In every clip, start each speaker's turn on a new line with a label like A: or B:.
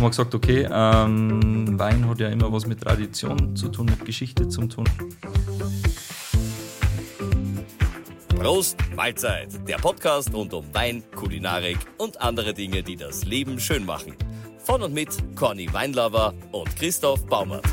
A: wir gesagt, okay, Wein hat ja immer was mit Tradition zu tun, mit Geschichte zu tun.
B: Prost, Mahlzeit, der Podcast rund um Wein, Kulinarik und andere Dinge, die das Leben schön machen. Von und mit Conny Weinlover und Christoph Baumert.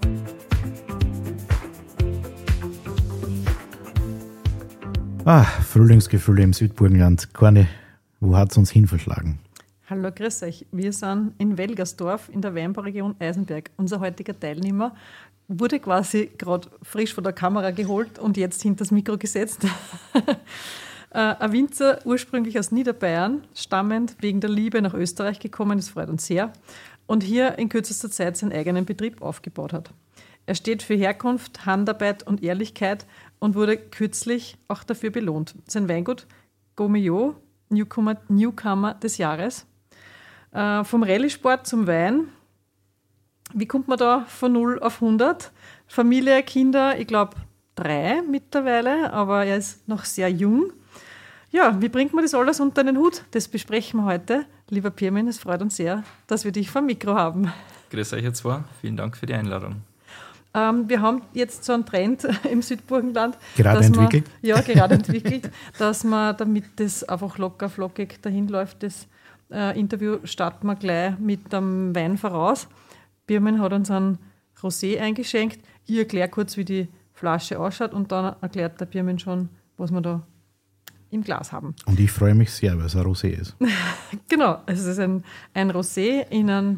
C: Frühlingsgefühle im Südburgenland. Conny, wo hat es uns hin verschlagen?
D: Hallo, grüß euch. Wir sind in Welgersdorf in der Weinbauregion Eisenberg. Unser heutiger Teilnehmer wurde quasi gerade frisch von der Kamera geholt und jetzt hinter das Mikro gesetzt. Ein Winzer, ursprünglich aus Niederbayern, stammend wegen der Liebe nach Österreich gekommen, das freut uns sehr, und hier in kürzester Zeit seinen eigenen Betrieb aufgebaut hat. Er steht für Herkunft, Handarbeit und Ehrlichkeit und wurde kürzlich auch dafür belohnt. Sein Weingut Gaumillot, Newcomer des Jahres. Vom Rallye-Sport zum Wein. Wie kommt man da von 0 auf 100? Familie, Kinder, ich glaube 3 mittlerweile, aber er ist noch sehr jung. Ja, wie bringt man das alles unter den Hut? Das besprechen wir heute. Lieber Pirmin, es freut uns sehr, dass wir dich vor dem Mikro haben.
A: Grüß euch jetzt zwei. Vielen Dank für die Einladung.
D: Wir haben jetzt so einen Trend im Südburgenland.
C: Gerade entwickelt?
D: Gerade entwickelt, dass man, damit das einfach locker flockig dahin läuft, das Interview starten wir gleich mit dem Wein voraus. Birmen hat uns einen Rosé eingeschenkt. Ich erkläre kurz, wie die Flasche ausschaut und dann erklärt der Birmen schon, was wir da im Glas haben.
C: Und ich freue mich sehr, weil es ein Rosé ist.
D: Genau, es ist ein Rosé in einem,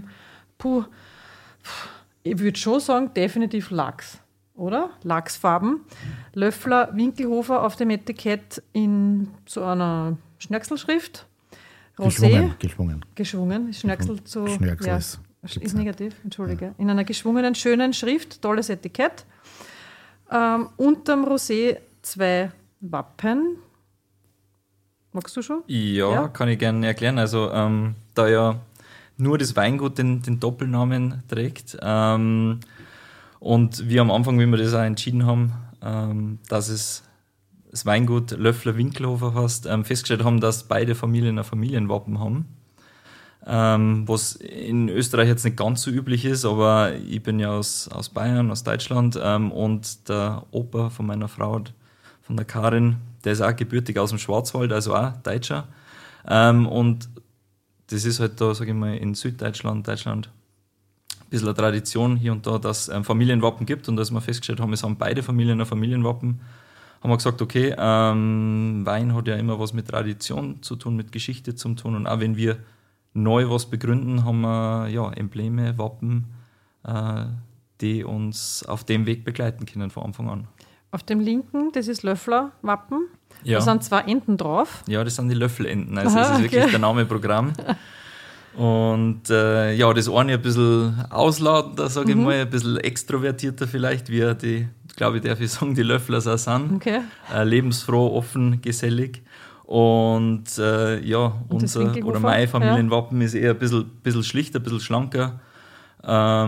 D: ich würde schon sagen, definitiv Lachs, oder? Lachsfarben. Löffler Winkelhofer auf dem Etikett in so einer Schnörkelschrift. Rosé. Geschwungen. Schnörkel zu.
C: Schnörkel
D: Ja,
C: ist
D: negativ, entschuldige. Ja. In einer geschwungenen, schönen Schrift, tolles Etikett. Unterm Rosé 2 Wappen. Magst du schon?
A: Ja, kann ich gerne erklären. Also, da ja nur das Weingut den Doppelnamen trägt und wir am Anfang, wie wir das auch entschieden haben, dass es das Weingut Löffler Winkelhofer heißt, festgestellt haben, dass beide Familien ein Familienwappen haben, was in Österreich jetzt nicht ganz so üblich ist, aber ich bin ja aus Bayern, aus Deutschland, und der Opa von meiner Frau, von der Karin, der ist auch gebürtig aus dem Schwarzwald, also auch Deutscher, und das ist halt da, sage ich mal, in Süddeutschland, Deutschland, ein bisschen eine Tradition hier und da, dass es Familienwappen gibt, und als wir festgestellt haben, es haben beide Familien ein Familienwappen, haben wir gesagt, okay, Wein hat ja immer was mit Tradition zu tun, mit Geschichte zu tun, und auch wenn wir neu was begründen, haben wir ja Embleme, Wappen, die uns auf dem Weg begleiten können von Anfang an.
D: Auf dem linken, das ist Löffler-Wappen.
A: Ja.
D: Da sind 2 Enten drauf.
A: Ja, das sind die Löffelenten, also das ist wirklich der Name Programm. Und das eine ein bisschen ausladender, sage ich mal, ein bisschen extrovertierter vielleicht, wie die, glaube ich, darf ich sagen, die Löfflers auch sind.
D: Okay.
A: Lebensfroh, offen, gesellig. Und unser oder mein Familienwappen ist eher ein bisschen schlichter, ein bisschen schlanker. Da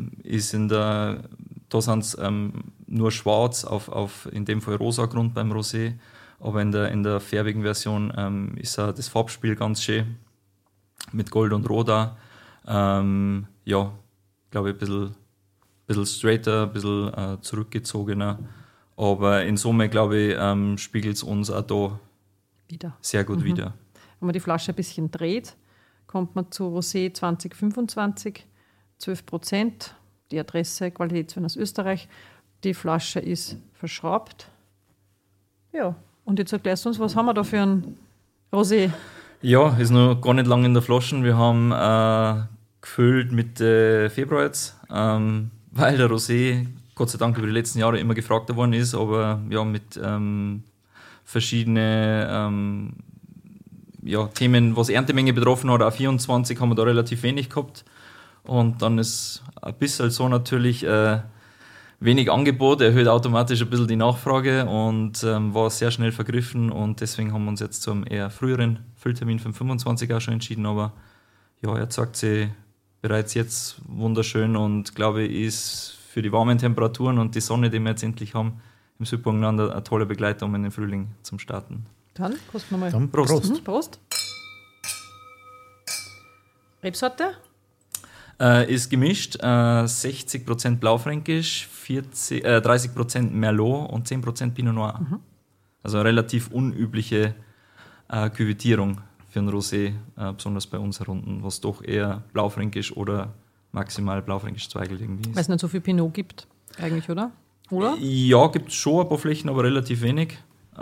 A: sind es nur schwarz auf in dem Fall rosa Grund beim Rosé, aber in der färbigen Version ist das Farbspiel ganz schön mit Gold und Rosa. Glaube ich, ein bisschen straighter, ein bisschen zurückgezogener, aber in Summe, glaube ich, spiegelt es uns auch da wieder sehr gut wider.
D: Wenn man die Flasche ein bisschen dreht, kommt man zu Rosé 2025, 12%, die Adresse Qualitätswein aus Österreich. Die Flasche ist verschraubt. Ja, und jetzt erklärst du uns, was haben wir da für ein Rosé?
A: Ja, ist noch gar nicht lange in der Flasche. Wir haben gefüllt Mitte Februar jetzt, weil der Rosé, Gott sei Dank, über die letzten Jahre immer gefragter worden ist, aber ja, mit verschiedene Themen, was Erntemenge betroffen hat, auch 24 haben wir da relativ wenig gehabt. Und dann ist ein bisschen so natürlich wenig Angebot, erhöht automatisch ein bisschen die Nachfrage und war sehr schnell vergriffen, und deswegen haben wir uns jetzt zum eher früheren Fülltermin für 25 auch schon entschieden, aber ja, er zeigt sich bereits jetzt wunderschön und glaube ich, ist für die warmen Temperaturen und die Sonne, die wir jetzt endlich haben, im Südburgenland eine tolle Begleitung, um in den Frühling zum Starten.
D: Dann kosten wir mal.
A: Dann Prost.
D: Prost. Rebsorte?
A: Ist gemischt, 60% Blaufränkisch, 30% Merlot und 10% Pinot Noir. Also eine relativ unübliche Küvetierung für ein Rosé, besonders bei uns herunten, was doch eher Blaufränkisch oder maximal Blaufränkisch Zweigelt irgendwie ist.
D: Weil es nicht so viel Pinot gibt, eigentlich, oder? Oder?
A: Ja, gibt es schon ein paar Flächen, aber relativ wenig.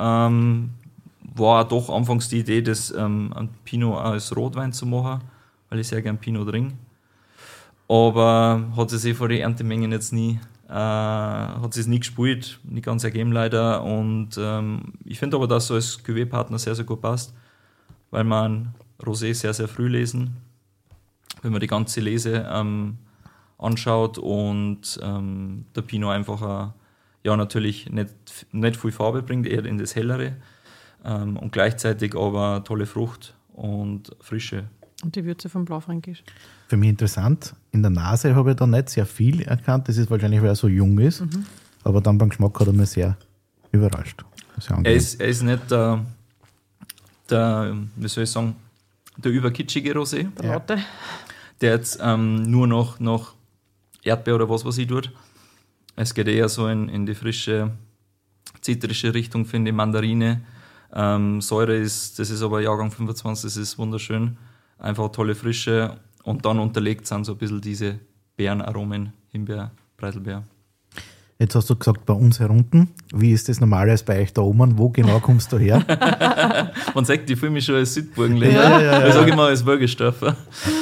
A: War doch anfangs die Idee, das ein Pinot als Rotwein zu machen, weil ich sehr gern Pinot trinke. Aber hat es von den Erntemengen jetzt nie, hat es nie gespielt, nicht ganz ergeben leider. Und ich finde aber, dass so als Cuvée-Partner sehr, sehr gut passt, weil man Rosé sehr, sehr früh lesen, wenn man die ganze Lese anschaut und der Pinot einfach natürlich nicht viel Farbe bringt, eher in das Hellere und gleichzeitig aber tolle Frucht und Frische.
D: Und die Würze vom Blaufränkisch.
C: Für mich interessant, in der Nase habe ich da nicht sehr viel erkannt, das ist wahrscheinlich, weil er so jung ist, aber dann beim Geschmack hat er mich sehr überrascht. Sehr
A: er ist nicht der, wie soll ich sagen, der überkitschige Rosé,
D: Der Latte.
A: der jetzt nur noch Erdbeer oder was ich tut. Es geht eher so in die frische, zitrische Richtung, finde ich, Mandarine. Säure das ist aber Jahrgang 25, das ist wunderschön. Einfach tolle Frische und dann unterlegt sind so ein bisschen diese Beerenaromen, Himbeer, Preiselbeer.
C: Jetzt hast du gesagt, bei uns herunten. Wie ist das normalerweise bei euch da oben? Wo genau kommst du her?
A: Man sagt, ich fühle mich schon als Südburgenländer. Ich sage immer als Burgersdorfer.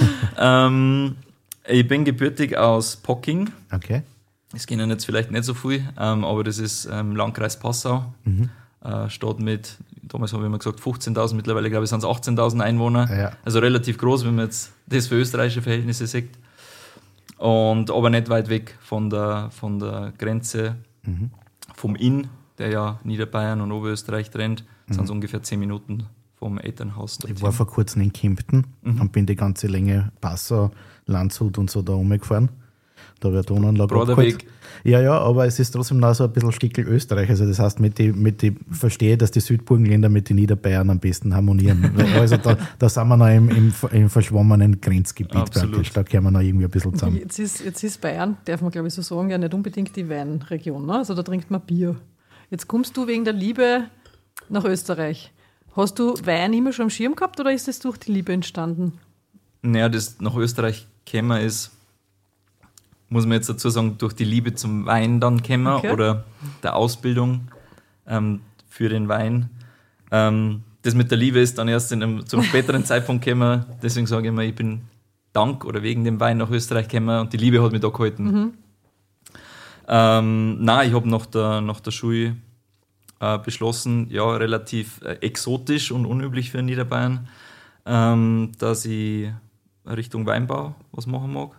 A: Ich bin gebürtig aus Pocking.
C: Okay.
A: Das kennen jetzt vielleicht nicht so viel, aber das ist Landkreis Passau. Stadt mit, damals habe ich immer gesagt 15.000, mittlerweile glaube ich sind es 18.000 Einwohner.
C: Ja.
A: Also relativ groß, wenn man jetzt das für österreichische Verhältnisse sieht. Und aber nicht weit weg von der Grenze vom Inn, der ja Niederbayern und Oberösterreich trennt, sind es ungefähr 10 Minuten vom Elternhaus.
C: Ich war vor kurzem in Kempten und bin die ganze Länge Passau, Landshut und so da rumgefahren. Da wird Tonanlage
A: Broderweg.
C: Ja, aber es ist trotzdem noch so ein bisschen Stickel Österreich. Also das heißt, verstehe, dass die Südburgenländer mit den Niederbayern am besten harmonieren. Also da sind wir noch im verschwommenen Grenzgebiet praktisch. Da kommen wir noch irgendwie ein bisschen zusammen.
D: Jetzt ist Bayern, darf man glaube ich so sagen, ja nicht unbedingt die Weinregion. Ne? Also da trinkt man Bier. Jetzt kommst du wegen der Liebe nach Österreich. Hast du Wein immer schon am Schirm gehabt oder ist das durch die Liebe entstanden?
A: Naja, das nach Österreich gekommen ist, muss man jetzt dazu sagen, durch die Liebe zum Wein dann kommen oder der Ausbildung für den Wein. Das mit der Liebe ist dann erst zum späteren Zeitpunkt gekommen. Deswegen sage ich immer, ich bin dank oder wegen dem Wein nach Österreich gekommen und die Liebe hat mich da gehalten. Nein, ich habe nach der Schule beschlossen, ja, relativ exotisch und unüblich für Niederbayern, dass ich Richtung Weinbau was machen mag.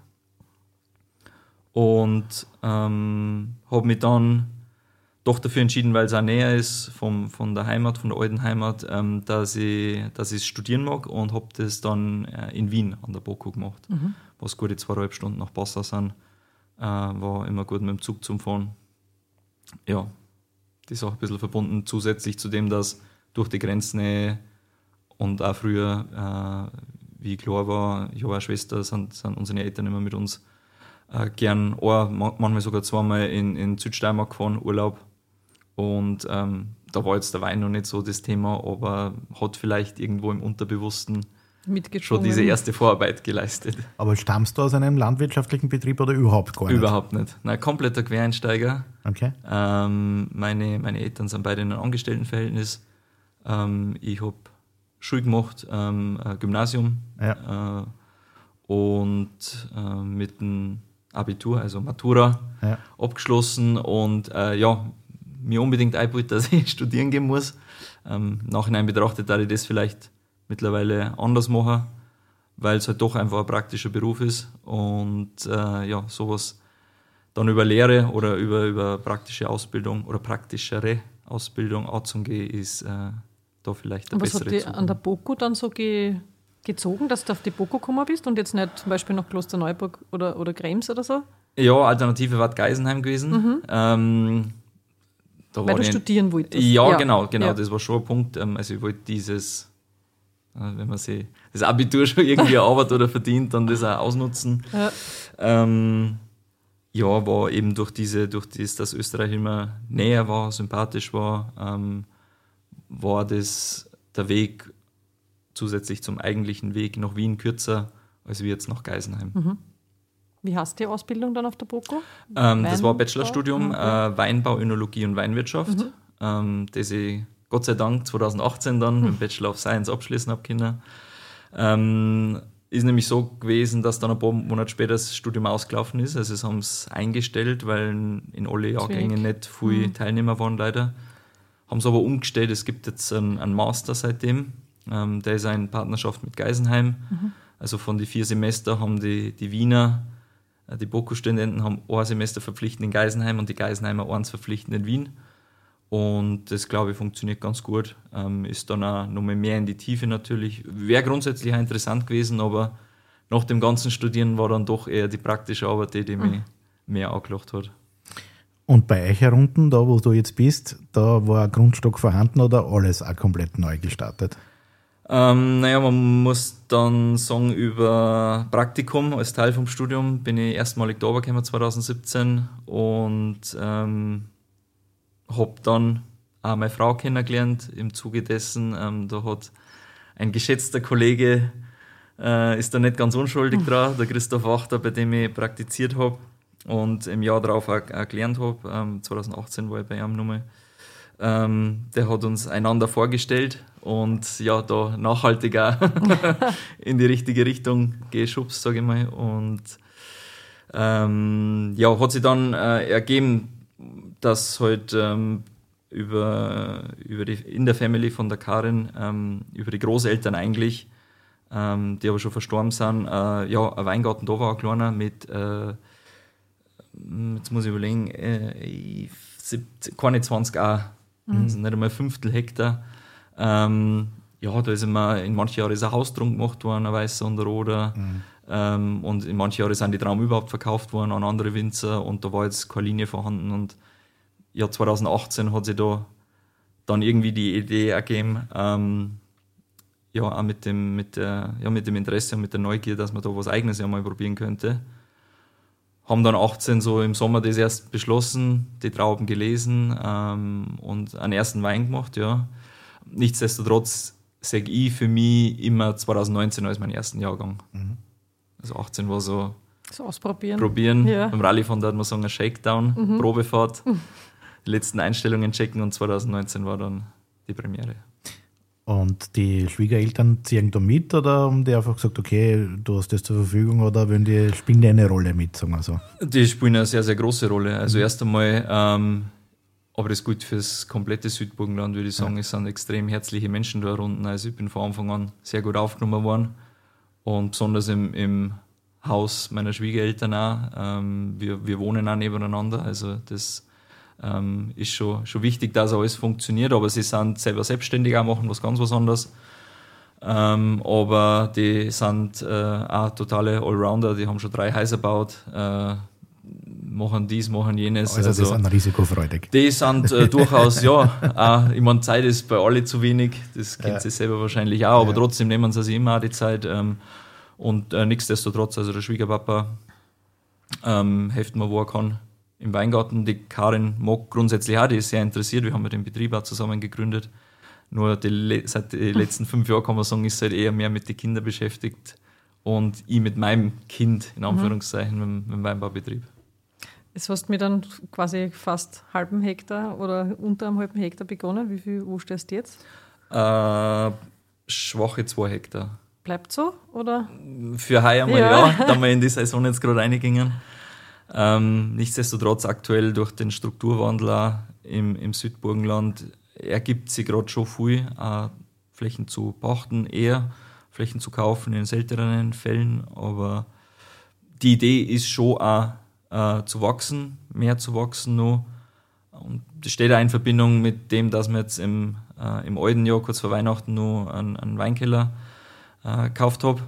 A: Und habe mich dann doch dafür entschieden, weil es auch näher ist von der Heimat, von der alten Heimat, dass ich es studieren mag und habe das dann in Wien an der BOKU gemacht, was gute 2,5 Stunden nach Passau sind. War immer gut mit dem Zug zum Fahren. Ja, das ist auch ein bisschen verbunden zusätzlich zu dem, dass durch die Grenznähe und auch früher, wie ich klar war, ich habe eine Schwester, sind unsere Eltern immer mit uns gern manchmal sogar zweimal in Südsteiermark gefahren, Urlaub. Und da war jetzt der Wein noch nicht so das Thema, aber hat vielleicht irgendwo im Unterbewussten schon diese erste Vorarbeit geleistet.
C: Aber stammst du aus einem landwirtschaftlichen Betrieb oder überhaupt gar nicht?
A: Überhaupt nicht. Nein, kompletter Quereinsteiger.
C: Okay.
A: Meine Eltern sind beide in einem Angestelltenverhältnis. Ich habe Schule gemacht, Gymnasium und mit dem Abitur, also Matura, abgeschlossen und mir unbedingt eingebaut, dass ich studieren gehen muss. Nachhinein betrachtet, dass ich das vielleicht mittlerweile anders machen, weil es halt doch einfach ein praktischer Beruf ist und sowas dann über Lehre oder über praktische Ausbildung oder praktischere Ausbildung anzugehen, ist da vielleicht eine bessere Zukunft.
D: Was hat dich an der BOKU dann so gezogen, dass du auf die BOKU gekommen bist und jetzt nicht zum Beispiel nach Klosterneuburg oder Krems oder so?
A: Ja, Alternative war Geisenheim gewesen.
D: Weil du studieren wolltest.
A: Ja, genau, das war schon ein Punkt. Also ich wollte dieses Wenn man sich das Abitur schon irgendwie erarbeitet oder verdient, dann das auch ausnutzen. Ja, war eben durch das, dass Österreich immer näher war, sympathisch war, war das der Weg zusätzlich zum eigentlichen Weg nach Wien kürzer, als wie jetzt nach Geisenheim.
D: Wie heißt die Ausbildung dann auf der BOKU?
A: Das war Bachelorstudium, Weinbau, Önologie und Weinwirtschaft, das ich Gott sei Dank 2018 dann mit dem Bachelor of Science abschließen habe können. Ist nämlich so gewesen, dass dann ein paar Monate später das Studium ausgelaufen ist. Also sie haben es eingestellt, weil in alle Jahrgängen nicht viele Teilnehmer waren leider. Haben es aber umgestellt. Es gibt jetzt einen Master seitdem. Der ist in Partnerschaft mit Geisenheim. Also von den 4 Semester haben die Wiener, die BOKU-Studenten haben ein Semester verpflichtend in Geisenheim und die Geisenheimer eins verpflichtend in Wien. Und das, glaube ich, funktioniert ganz gut. Ist dann auch noch mehr in die Tiefe natürlich. Wäre grundsätzlich auch interessant gewesen, aber nach dem ganzen Studieren war dann doch eher die praktische Arbeit, die mich mehr angelacht hat.
C: Und bei euch herunten, da wo du jetzt bist, da war ein Grundstock vorhanden oder alles auch komplett neu gestartet?
A: Naja, man muss dann sagen, über Praktikum als Teil vom Studium bin ich erstmalig da gekommen 2017 und habe dann auch meine Frau kennengelernt im Zuge dessen. Da hat ein geschätzter Kollege, ist da nicht ganz unschuldig dran, der Christoph Wachter, bei dem ich praktiziert habe und im Jahr darauf auch gelernt habe. 2018 war ich bei ihm nochmal. Der hat uns einander vorgestellt und ja, da nachhaltig auch in die richtige Richtung geschubst, sage ich mal. Und ja, hat sich dann ergeben, dass halt in der Family von der Karin, über die Großeltern eigentlich, die aber schon verstorben sind, ja, ein Weingarten da war, ein kleiner, mit, jetzt muss ich überlegen, keine 20 auch, also nicht einmal 1/5 Hektar. Ja, da ist immer, in manchen Jahren ist ein Haus drum gemacht worden, ein Weißer und ein Roter. Und in manchen Jahren sind die Traum überhaupt verkauft worden an andere Winzer und da war jetzt keine Linie vorhanden. Und ja, 2018 hat sich da dann irgendwie die Idee ergeben, ja, auch mit dem Interesse und mit der Neugier, dass man da was Eigenes ja mal probieren könnte. Haben dann 18 so im Sommer das erst beschlossen, die Trauben gelesen und einen ersten Wein gemacht, ja. Nichtsdestotrotz sage ich für mich immer 2019 als meinen ersten Jahrgang. Also 18 war so ausprobieren. Ja. Beim Rallye-Fahren hat man sagen, ein Shakedown, Probefahrt, die letzten Einstellungen checken und 2019 war dann die Premiere.
C: Und die Schwiegereltern ziehen da mit oder haben die einfach gesagt, okay, du hast das zur Verfügung oder spielen die eine Rolle mit, sagen wir so?
A: Die spielen eine sehr, sehr große Rolle. Also erst einmal, aber das gilt für das komplette Südburgenland, würde ich sagen, es sind extrem herzliche Menschen da unten. Also ich bin von Anfang an sehr gut aufgenommen worden und besonders im Haus meiner Schwiegereltern auch. Wir wohnen auch nebeneinander, also das ist schon wichtig, dass alles funktioniert, aber sie sind selber selbstständig, auch machen was anderes. Aber die sind auch totale Allrounder, die haben schon 3 Häuser gebaut, machen dies, machen jenes.
C: Also die sind risikofreudig.
A: Die sind durchaus, ja, ich meine, Zeit ist bei alle zu wenig, das kennt sie selber wahrscheinlich auch, aber trotzdem nehmen sie sich immer auch die Zeit. Und nichtsdestotrotz, also der Schwiegerpapa hilft mir, wo er kann. Im Weingarten, die Karin mag grundsätzlich auch, die ist sehr interessiert, wir haben ja den Betrieb auch zusammen gegründet. Nur seit den letzten 5 Jahren, kann man sagen, ist sie halt eher mehr mit den Kindern beschäftigt und ich mit meinem Kind, in Anführungszeichen, mit dem Weinbaubetrieb.
D: Jetzt hast du mir dann quasi fast halben Hektar oder unter einem halben Hektar begonnen. Wo stehst du jetzt?
A: Schwache 2 Hektar.
D: Bleibt so, oder?
A: Für heuer mal ja, da wir in die Saison jetzt gerade reingingen. Nichtsdestotrotz aktuell durch den Strukturwandel auch im Südburgenland ergibt sich gerade schon viel, Flächen zu pachten, eher Flächen zu kaufen in selteneren Fällen, aber die Idee ist schon auch zu wachsen, mehr zu wachsen noch. Und das steht auch in Verbindung mit dem, dass wir jetzt im alten Jahr kurz vor Weihnachten noch einen Weinkeller gekauft habe.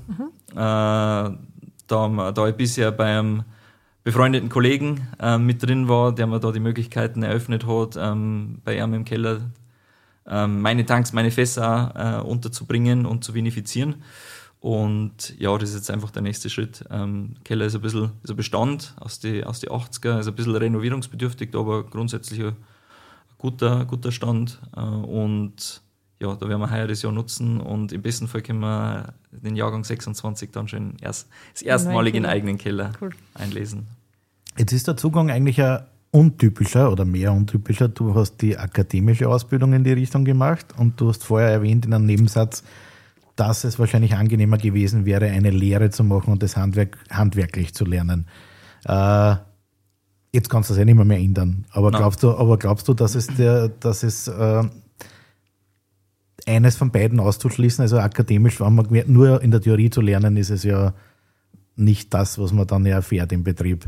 A: Da ich bisher bei einem befreundeten Kollegen mit drin war, der mir da die Möglichkeiten eröffnet hat, bei ihm im Keller meine Tanks, meine Fässer unterzubringen und zu vinifizieren. Und ja, das ist jetzt einfach der nächste Schritt. Keller ist ein Bestand aus die 80er, ist ein bisschen renovierungsbedürftig, aber grundsätzlich ein guter Stand. Und ja, da werden wir heuer das Jahr nutzen und im besten Fall können wir den Jahrgang 26 dann schon das erstmalig in eigenen Keller einlesen.
C: Jetzt ist der Zugang eigentlich ein untypischer oder mehr untypischer. Du hast die akademische Ausbildung in die Richtung gemacht und du hast vorher erwähnt in einem Nebensatz, dass es wahrscheinlich angenehmer gewesen wäre, eine Lehre zu machen und das handwerklich zu lernen. Jetzt kannst du das ja nicht mehr ändern. Aber glaubst du, dass es eines von beiden auszuschließen, also akademisch, wenn man nur in der Theorie zu lernen, ist es ja nicht das, was man dann erfährt im Betrieb.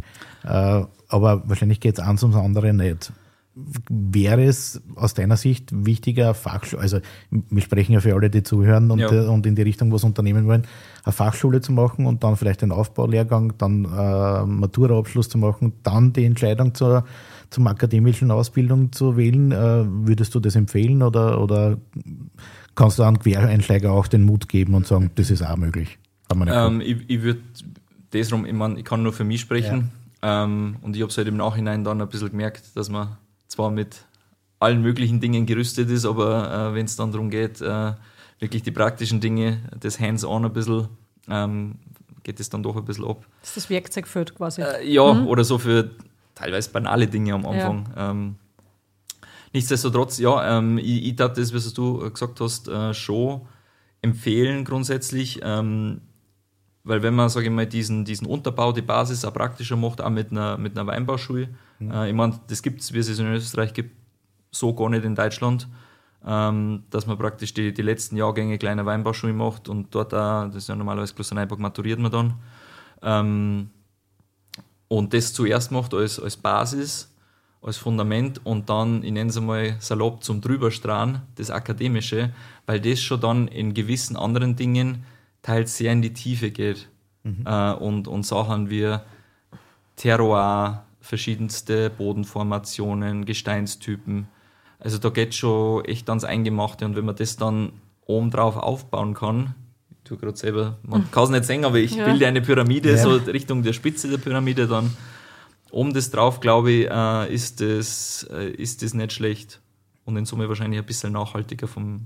C: Aber wahrscheinlich geht es eins ums andere nicht. Wäre es aus deiner Sicht wichtiger, also wir sprechen ja für alle, die zuhören und in die Richtung was unternehmen wollen, eine Fachschule zu machen und dann vielleicht einen Aufbaulehrgang, dann Maturaabschluss zu machen, dann die Entscheidung zum akademischen Ausbildung zu wählen? Würdest du das empfehlen oder kannst du einem Quereinsteiger auch den Mut geben und sagen, das ist auch möglich?
A: Ich würde das rum, ich kann nur für mich sprechen und ich habe es halt im Nachhinein dann ein bisschen gemerkt, dass man zwar mit allen möglichen Dingen gerüstet ist, aber wenn es dann darum geht, wirklich die praktischen Dinge, das Hands-on ein bisschen, geht es dann doch ein bisschen ab.
D: Das ist das Werkzeug fehlt quasi.
A: Oder so für teilweise banale Dinge am Anfang. Ja. Nichtsdestotrotz, ich darf das, was du gesagt hast, schon empfehlen grundsätzlich, weil wenn man, sage ich mal, diesen Unterbau, die Basis auch praktischer macht, auch mit einer Weinbauschule, ich meine, das gibt es, wie es in Österreich gibt, so gar nicht in Deutschland, dass man praktisch die letzten Jahrgänge kleiner Weinbauschule macht und dort auch, das ist ja normalerweise Klosterneuburg, maturiert man dann. Und das zuerst macht als Basis, als Fundament und dann, ich nenne es einmal salopp, zum Drüberstrahlen, das Akademische, weil das schon dann in gewissen anderen Dingen teils sehr in die Tiefe geht. Und Sachen wie Terroir, verschiedenste Bodenformationen, Gesteinstypen. Also da geht schon echt ans Eingemachte und wenn man das dann oben drauf aufbauen kann, ich tue gerade selber, man kann es nicht sehen, aber ich bilde eine Pyramide, so Richtung der Spitze der Pyramide dann. Oben das drauf, glaube ich, ist das nicht schlecht und in Summe wahrscheinlich ein bisschen nachhaltiger vom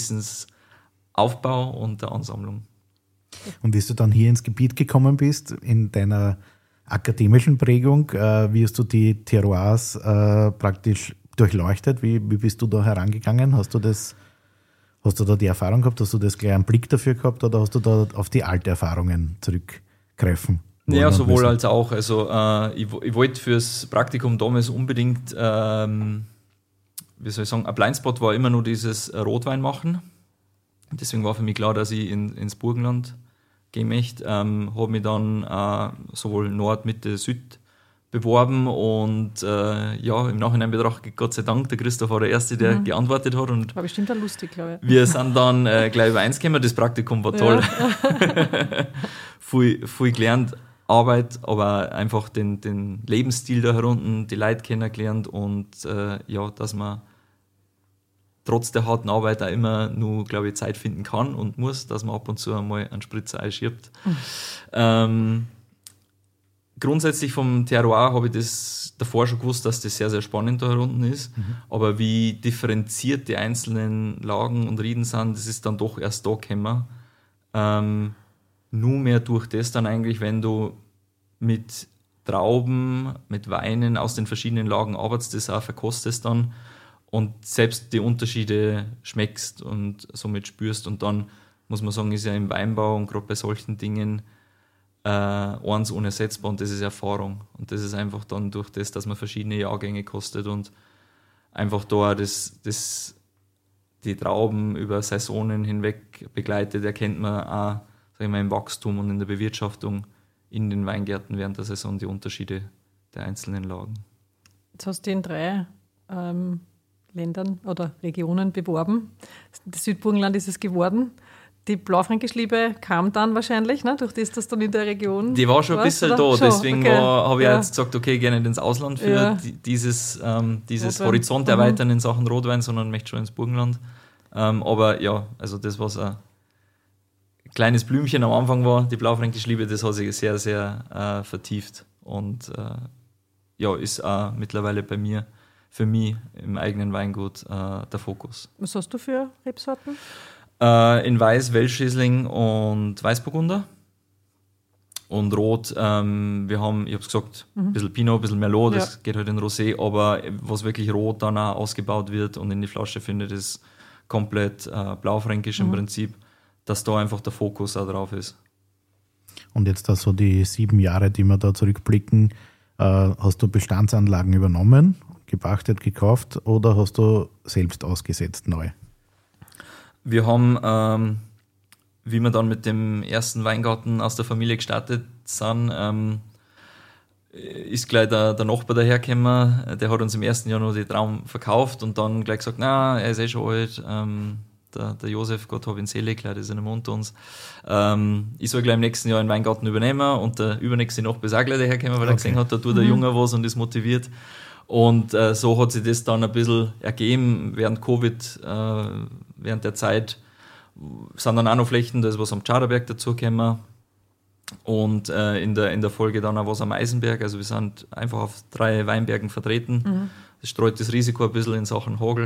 A: Wissensaufbau und der Ansammlung.
C: Und wie du dann hier ins Gebiet gekommen bist, in deiner akademischen Prägung, wie hast du die Terroirs praktisch durchleuchtet? Wie bist du da herangegangen? Hast du da die Erfahrung gehabt? Hast du das gleich einen Blick dafür gehabt oder hast du da auf die alten Erfahrungen zurückgreifen?
A: Ja, sowohl als auch. Also ich wollte fürs Praktikum damals unbedingt, ein Blindspot war immer nur dieses Rotwein machen. Deswegen war für mich klar, dass ich ins Burgenland gehen möchte. Habe mich dann sowohl Nord, Mitte, Süd beworben und im Nachhinein betrachtet, Gott sei Dank, der Christoph war der Erste, der geantwortet hat. Und
D: war bestimmt auch lustig, glaube ich.
A: Wir sind dann gleich übereinsgekommen, das Praktikum war toll. Ja. viel gelernt, Arbeit, aber einfach den Lebensstil da herunten, die Leute kennengelernt und dass man trotz der harten Arbeit auch immer nur, glaube ich, Zeit finden kann und muss, dass man ab und zu einmal einen Spritzer einschiebt. Grundsätzlich vom Terroir habe ich das davor schon gewusst, dass das sehr, sehr spannend da unten ist. Aber wie differenziert die einzelnen Lagen und Rieden sind, das ist dann doch erst da gekommen. Nur mehr durch das dann eigentlich, wenn du mit Trauben, mit Weinen aus den verschiedenen Lagen arbeitest, das auch verkostest dann und selbst die Unterschiede schmeckst und somit spürst. Und dann muss man sagen, ist ja im Weinbau und gerade bei solchen Dingen eins unersetzbar und das ist Erfahrung. Und das ist einfach dann durch das, dass man verschiedene Jahrgänge kostet und einfach da die Trauben über Saisonen hinweg begleitet, erkennt man auch, sag ich mal, im Wachstum und in der Bewirtschaftung in den Weingärten während der Saison die Unterschiede der einzelnen Lagen.
D: Jetzt hast du in 3 Ländern oder Regionen beworben. Das Südburgenland ist es geworden. Die Blaufränkisch-Liebe kam dann wahrscheinlich, ne? Durch das, dass du in der Region
A: Die war schon ein bisschen da, deswegen habe ich jetzt gesagt, okay, gerne nicht ins Ausland für dieses Horizont erweitern in Sachen Rotwein, sondern möchte schon ins Burgenland. Aber ja, also das, was ein kleines Blümchen am Anfang war, die Blaufränkisch-Liebe, das hat sich sehr, sehr vertieft und ist auch mittlerweile bei mir, für mich im eigenen Weingut der Fokus.
D: Was hast du für Rebsorten?
A: In Weiß, Welschriesling und Weißburgunder. Und Rot, wir haben, ich habe es gesagt, ein bisschen Pinot, ein bisschen Merlot, das geht halt in Rosé, aber was wirklich rot dann auch ausgebaut wird und in die Flasche findet, ist komplett blaufränkisch im Prinzip, dass da einfach der Fokus auch drauf ist.
C: Und jetzt da so die 7 Jahre, die wir da zurückblicken, hast du Bestandsanlagen übernommen, gepachtet, gekauft oder hast du selbst ausgesetzt neu?
A: Wir haben, wie wir dann mit dem ersten Weingarten aus der Familie gestartet sind, ist gleich der Nachbar dahergekommen, der hat uns im ersten Jahr noch den Traum verkauft und dann gleich gesagt, na, er ist eh schon alt, der Josef, Gott hab ihn selig, gleich, das ist nicht mehr unter uns. Ich soll gleich im nächsten Jahr einen Weingarten übernehmen und der übernächste Nachbar ist auch gleich dahergekommen, weil er gesehen hat, da tut der Junge was und ist motiviert. Und so hat sich das dann ein bisschen ergeben während Covid, während der Zeit sind dann auch noch Flächen, da ist was am Tschaderberg dazugekommen und in der Folge dann auch was am Eisenberg, also wir sind einfach auf 3 Weinbergen vertreten. Das streut das Risiko ein bisschen in Sachen Hagel.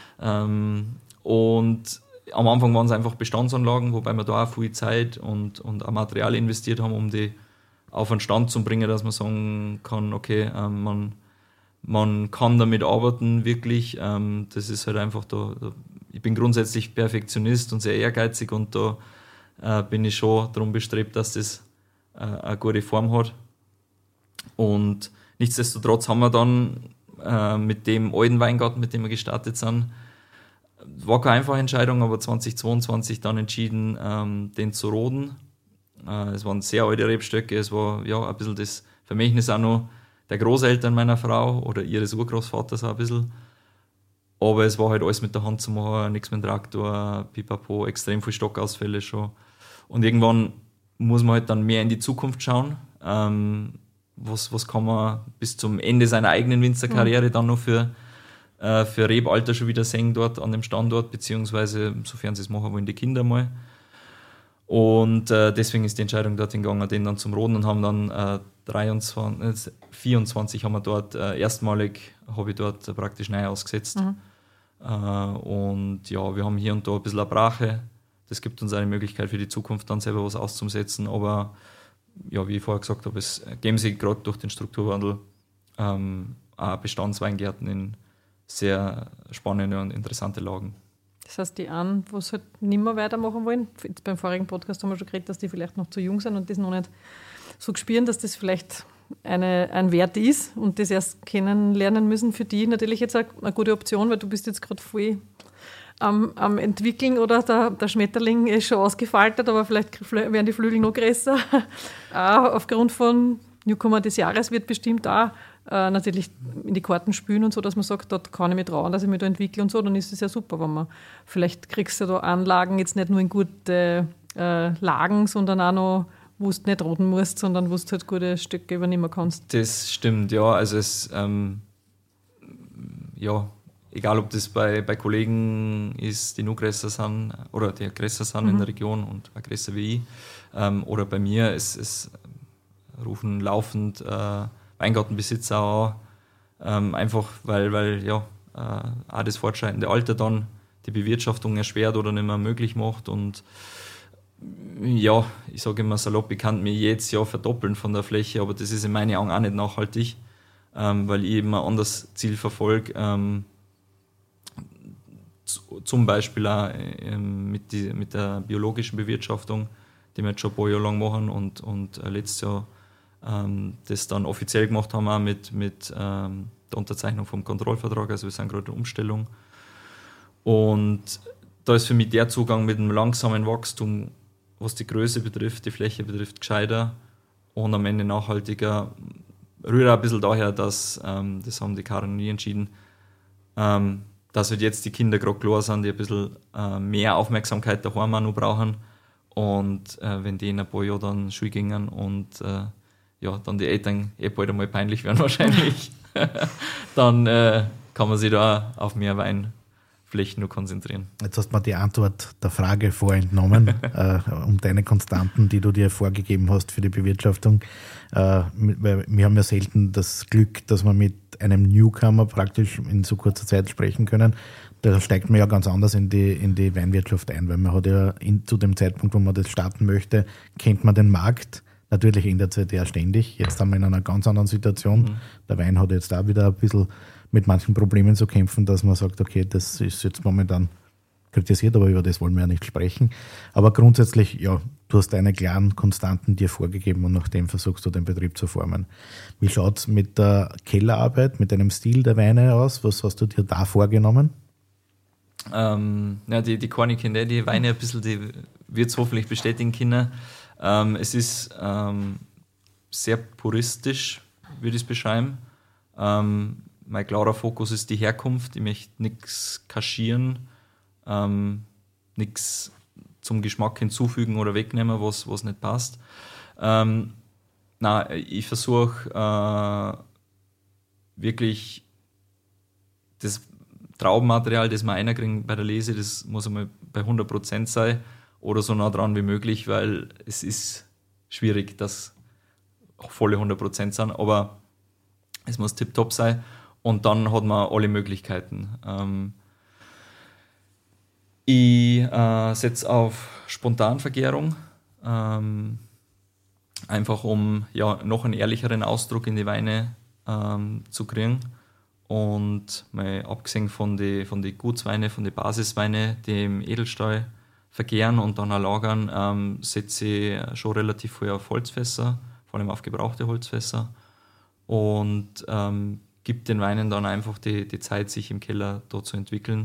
A: Und am Anfang waren es einfach Bestandsanlagen, wobei wir da auch viel Zeit und auch Material investiert haben, um die auf einen Stand zu bringen, dass man sagen kann, okay, man kann damit arbeiten, wirklich. Das ist halt einfach da. Ich bin grundsätzlich Perfektionist und sehr ehrgeizig und da bin ich schon darum bestrebt, dass das eine gute Form hat. Und nichtsdestotrotz haben wir dann mit dem alten Weingarten, mit dem wir gestartet sind, war keine einfache Entscheidung, aber 2022 dann entschieden, den zu roden. Es waren sehr alte Rebstöcke, es war ja ein bisschen das Vermächtnis auch noch der Großeltern meiner Frau oder ihres Urgroßvaters auch ein bisschen. Aber es war halt alles mit der Hand zu machen, nichts mit dem Traktor, pipapo, extrem viele Stockausfälle schon. Und irgendwann muss man halt dann mehr in die Zukunft schauen. Was kann man bis zum Ende seiner eigenen Winzerkarriere dann noch für Rebalter schon wieder sehen dort an dem Standort, beziehungsweise, sofern sie es machen wollen, die Kinder mal. Und deswegen ist die Entscheidung dorthin gegangen, den dann zum Roden und haben dann 24 haben wir dort erstmalig, habe ich dort praktisch neu ausgesetzt. Und ja, wir haben hier und da ein bisschen eine Brache. Das gibt uns eine Möglichkeit für die Zukunft dann selber was auszusetzen. Aber ja, wie ich vorher gesagt habe, es geben sich gerade durch den Strukturwandel auch Bestandsweingärten in sehr spannende und interessante Lagen.
D: Das heißt, die einen, die es halt nicht mehr weitermachen wollen, jetzt beim vorigen Podcast haben wir schon geredet, dass die vielleicht noch zu jung sind und das noch nicht so spüren, dass das vielleicht ein Wert ist und das erst kennenlernen müssen, für die natürlich jetzt eine gute Option, weil du bist jetzt gerade voll am Entwickeln oder der Schmetterling ist schon ausgefaltet, aber vielleicht werden die Flügel noch größer. Auch aufgrund von Newcomer des Jahres wird bestimmt auch natürlich in die Karten spielen und so, dass man sagt, dort kann ich mich trauen, dass ich mich da entwickle und so, dann ist es ja super, wenn man vielleicht kriegst du da Anlagen jetzt nicht nur in gute Lagen, sondern auch noch, wo du nicht roden musst, sondern wo du halt gute Stücke übernehmen kannst.
A: Das stimmt, ja, also es egal ob das bei Kollegen ist, die nur größer sind oder die größer sind in der Region und auch größer wie ich, oder bei mir, es rufen laufend Weingartenbesitzer an, einfach weil auch das fortschreitende Alter dann die Bewirtschaftung erschwert oder nicht mehr möglich macht und ja, ich sage immer salopp, ich kann mich jedes Jahr verdoppeln von der Fläche, aber das ist in meinen Augen auch nicht nachhaltig, weil ich eben ein anderes Ziel verfolge, zum Beispiel auch mit der biologischen Bewirtschaftung, die wir jetzt schon ein paar Jahre lang machen und letztes Jahr das dann offiziell gemacht haben, auch mit der Unterzeichnung vom Kontrollvertrag, also wir sind gerade in der Umstellung. Und da ist für mich der Zugang mit einem langsamen Wachstum, was die Größe betrifft, die Fläche betrifft, gescheiter und am Ende nachhaltiger. Rührt auch ein bisschen daher, dass, das haben die Karin und ich entschieden, dass halt jetzt die Kinder gerade klar sind, die ein bisschen mehr Aufmerksamkeit daheim auch noch brauchen. Und wenn die in ein paar Jahren dann Schule gingen und dann die Eltern bald einmal peinlich werden wahrscheinlich, dann kann man sich da auf mehr Weinflächen nur konzentrieren.
C: Jetzt hast du mir die Antwort der Frage vorentnommen, um deine Konstanten, die du dir vorgegeben hast für die Bewirtschaftung. Weil wir haben ja selten das Glück, dass wir mit einem Newcomer praktisch in so kurzer Zeit sprechen können. Da steigt man ja ganz anders in die Weinwirtschaft ein, weil man hat ja zu dem Zeitpunkt, wo man das starten möchte, kennt man den Markt. Natürlich ändert sich der ständig. Jetzt haben wir in einer ganz anderen Situation. Der Wein hat jetzt auch wieder ein bisschen mit manchen Problemen zu kämpfen, dass man sagt, okay, das ist jetzt momentan kritisiert, aber über das wollen wir ja nicht sprechen. Aber grundsätzlich, ja, du hast deine klaren Konstanten dir vorgegeben und nach dem versuchst du den Betrieb zu formen. Wie schaut es mit der Kellerarbeit, mit deinem Stil der Weine aus? Was hast du dir da vorgenommen?
A: Die Corny kennt die Weine ein bisschen, die wird es hoffentlich bestätigen können. Es ist sehr puristisch, würde ich es beschreiben. Mein klarer Fokus ist die Herkunft. Ich möchte nichts kaschieren, nichts zum Geschmack hinzufügen oder wegnehmen, was nicht passt. Ich versuche wirklich das Traubenmaterial, das wir reinkriegen bei der Lese, das muss einmal bei 100% sein oder so nah dran wie möglich, weil es ist schwierig, dass volle 100% sind, aber es muss tipptopp sein und dann hat man alle Möglichkeiten. Ich setze auf Spontanvergärung, einfach um noch einen ehrlicheren Ausdruck in die Weine zu kriegen. Und mal abgesehen von den Gutsweine, von den Basisweine, die im Edelstahl vergären und dann auch lagern, setze ich schon relativ viel auf Holzfässer, vor allem auf gebrauchte Holzfässer. Und gibt den Weinen dann einfach die Zeit, sich im Keller dort zu entwickeln.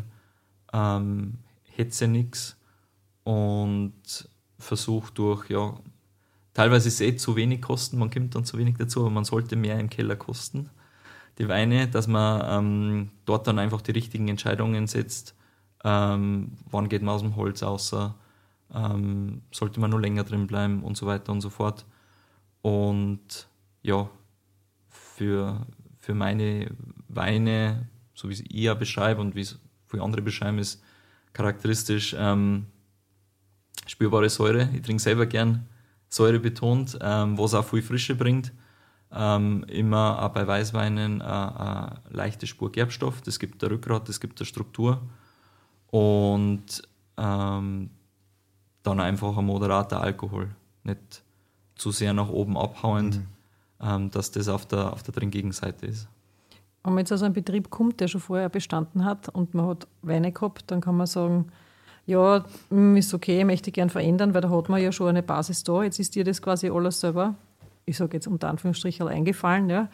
A: Hetze nichts und versuche durch, teilweise ist es zu wenig kosten, man kommt dann zu wenig dazu, aber man sollte mehr im Keller kosten, die Weine, dass man dort dann einfach die richtigen Entscheidungen setzt, wann geht man aus dem Holz raus, sollte man nur länger drin bleiben und so weiter und so fort. Und ja, für meine Weine, so wie ich ja beschreibe und wie es viele andere beschreiben, ist charakteristisch spürbare Säure. Ich trinke selber gern Säure betont, was auch viel Frische bringt. Immer auch bei Weißweinen eine leichte Spur Gerbstoff. Das gibt der Rückgrat, das gibt der Struktur. Und dann einfach ein moderater Alkohol. Nicht zu sehr nach oben abhauend, dass das auf der Trinkgegenseite ist.
D: Wenn man jetzt aus einem Betrieb kommt, der schon vorher bestanden hat und man hat Weine gehabt, dann kann man sagen, ja, ist okay, möchte ich gern verändern, weil da hat man ja schon eine Basis da. Jetzt ist dir das quasi alles selber, ich sage jetzt unter Anführungsstrichen, eingefallen. Ja.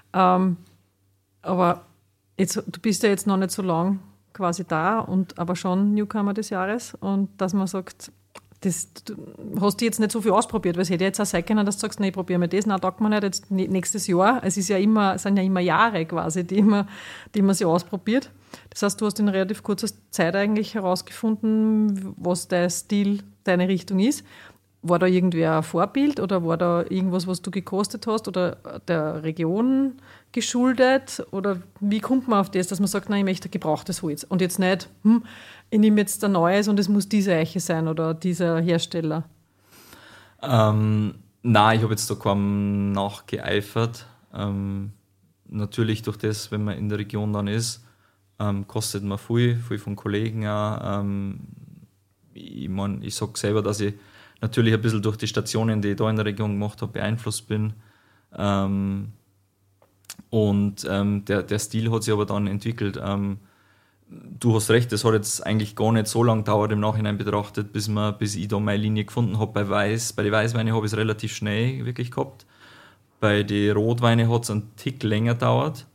D: Aber jetzt, du bist ja jetzt noch nicht so lang quasi da, aber schon Newcomer des Jahres. Und dass man sagt, du hast jetzt nicht so viel ausprobiert, weil es hätte jetzt auch sein können, dass du sagst, nee, ich probiere mir das, nein, taugt man nicht, jetzt nächstes Jahr. Es sind ja immer Jahre quasi, die man sich ausprobiert. Das heißt, du hast in relativ kurzer Zeit eigentlich herausgefunden, was dein Stil, deine Richtung ist. War da irgendwer ein Vorbild oder war da irgendwas, was du gekostet hast oder der Region geschuldet? Oder wie kommt man auf das, dass man sagt, nein, ich möchte gebrauchtes Holz und jetzt nicht, ich nehme jetzt ein neues und es muss diese Eiche sein oder dieser Hersteller?
A: Nein, ich habe jetzt da kaum nachgeeifert. Natürlich durch das, wenn man in der Region dann ist, kostet man viel von Kollegen auch. Ich sage selber, dass ich natürlich ein bisschen durch die Stationen, die ich da in der Region gemacht habe, beeinflusst bin. Der Stil hat sich aber dann entwickelt. Du hast recht, das hat jetzt eigentlich gar nicht so lange gedauert im Nachhinein betrachtet, bis ich da meine Linie gefunden habe. Bei den Weißweinen habe ich es relativ schnell wirklich gehabt. Bei den Rotweinen hat es einen Tick länger gedauert.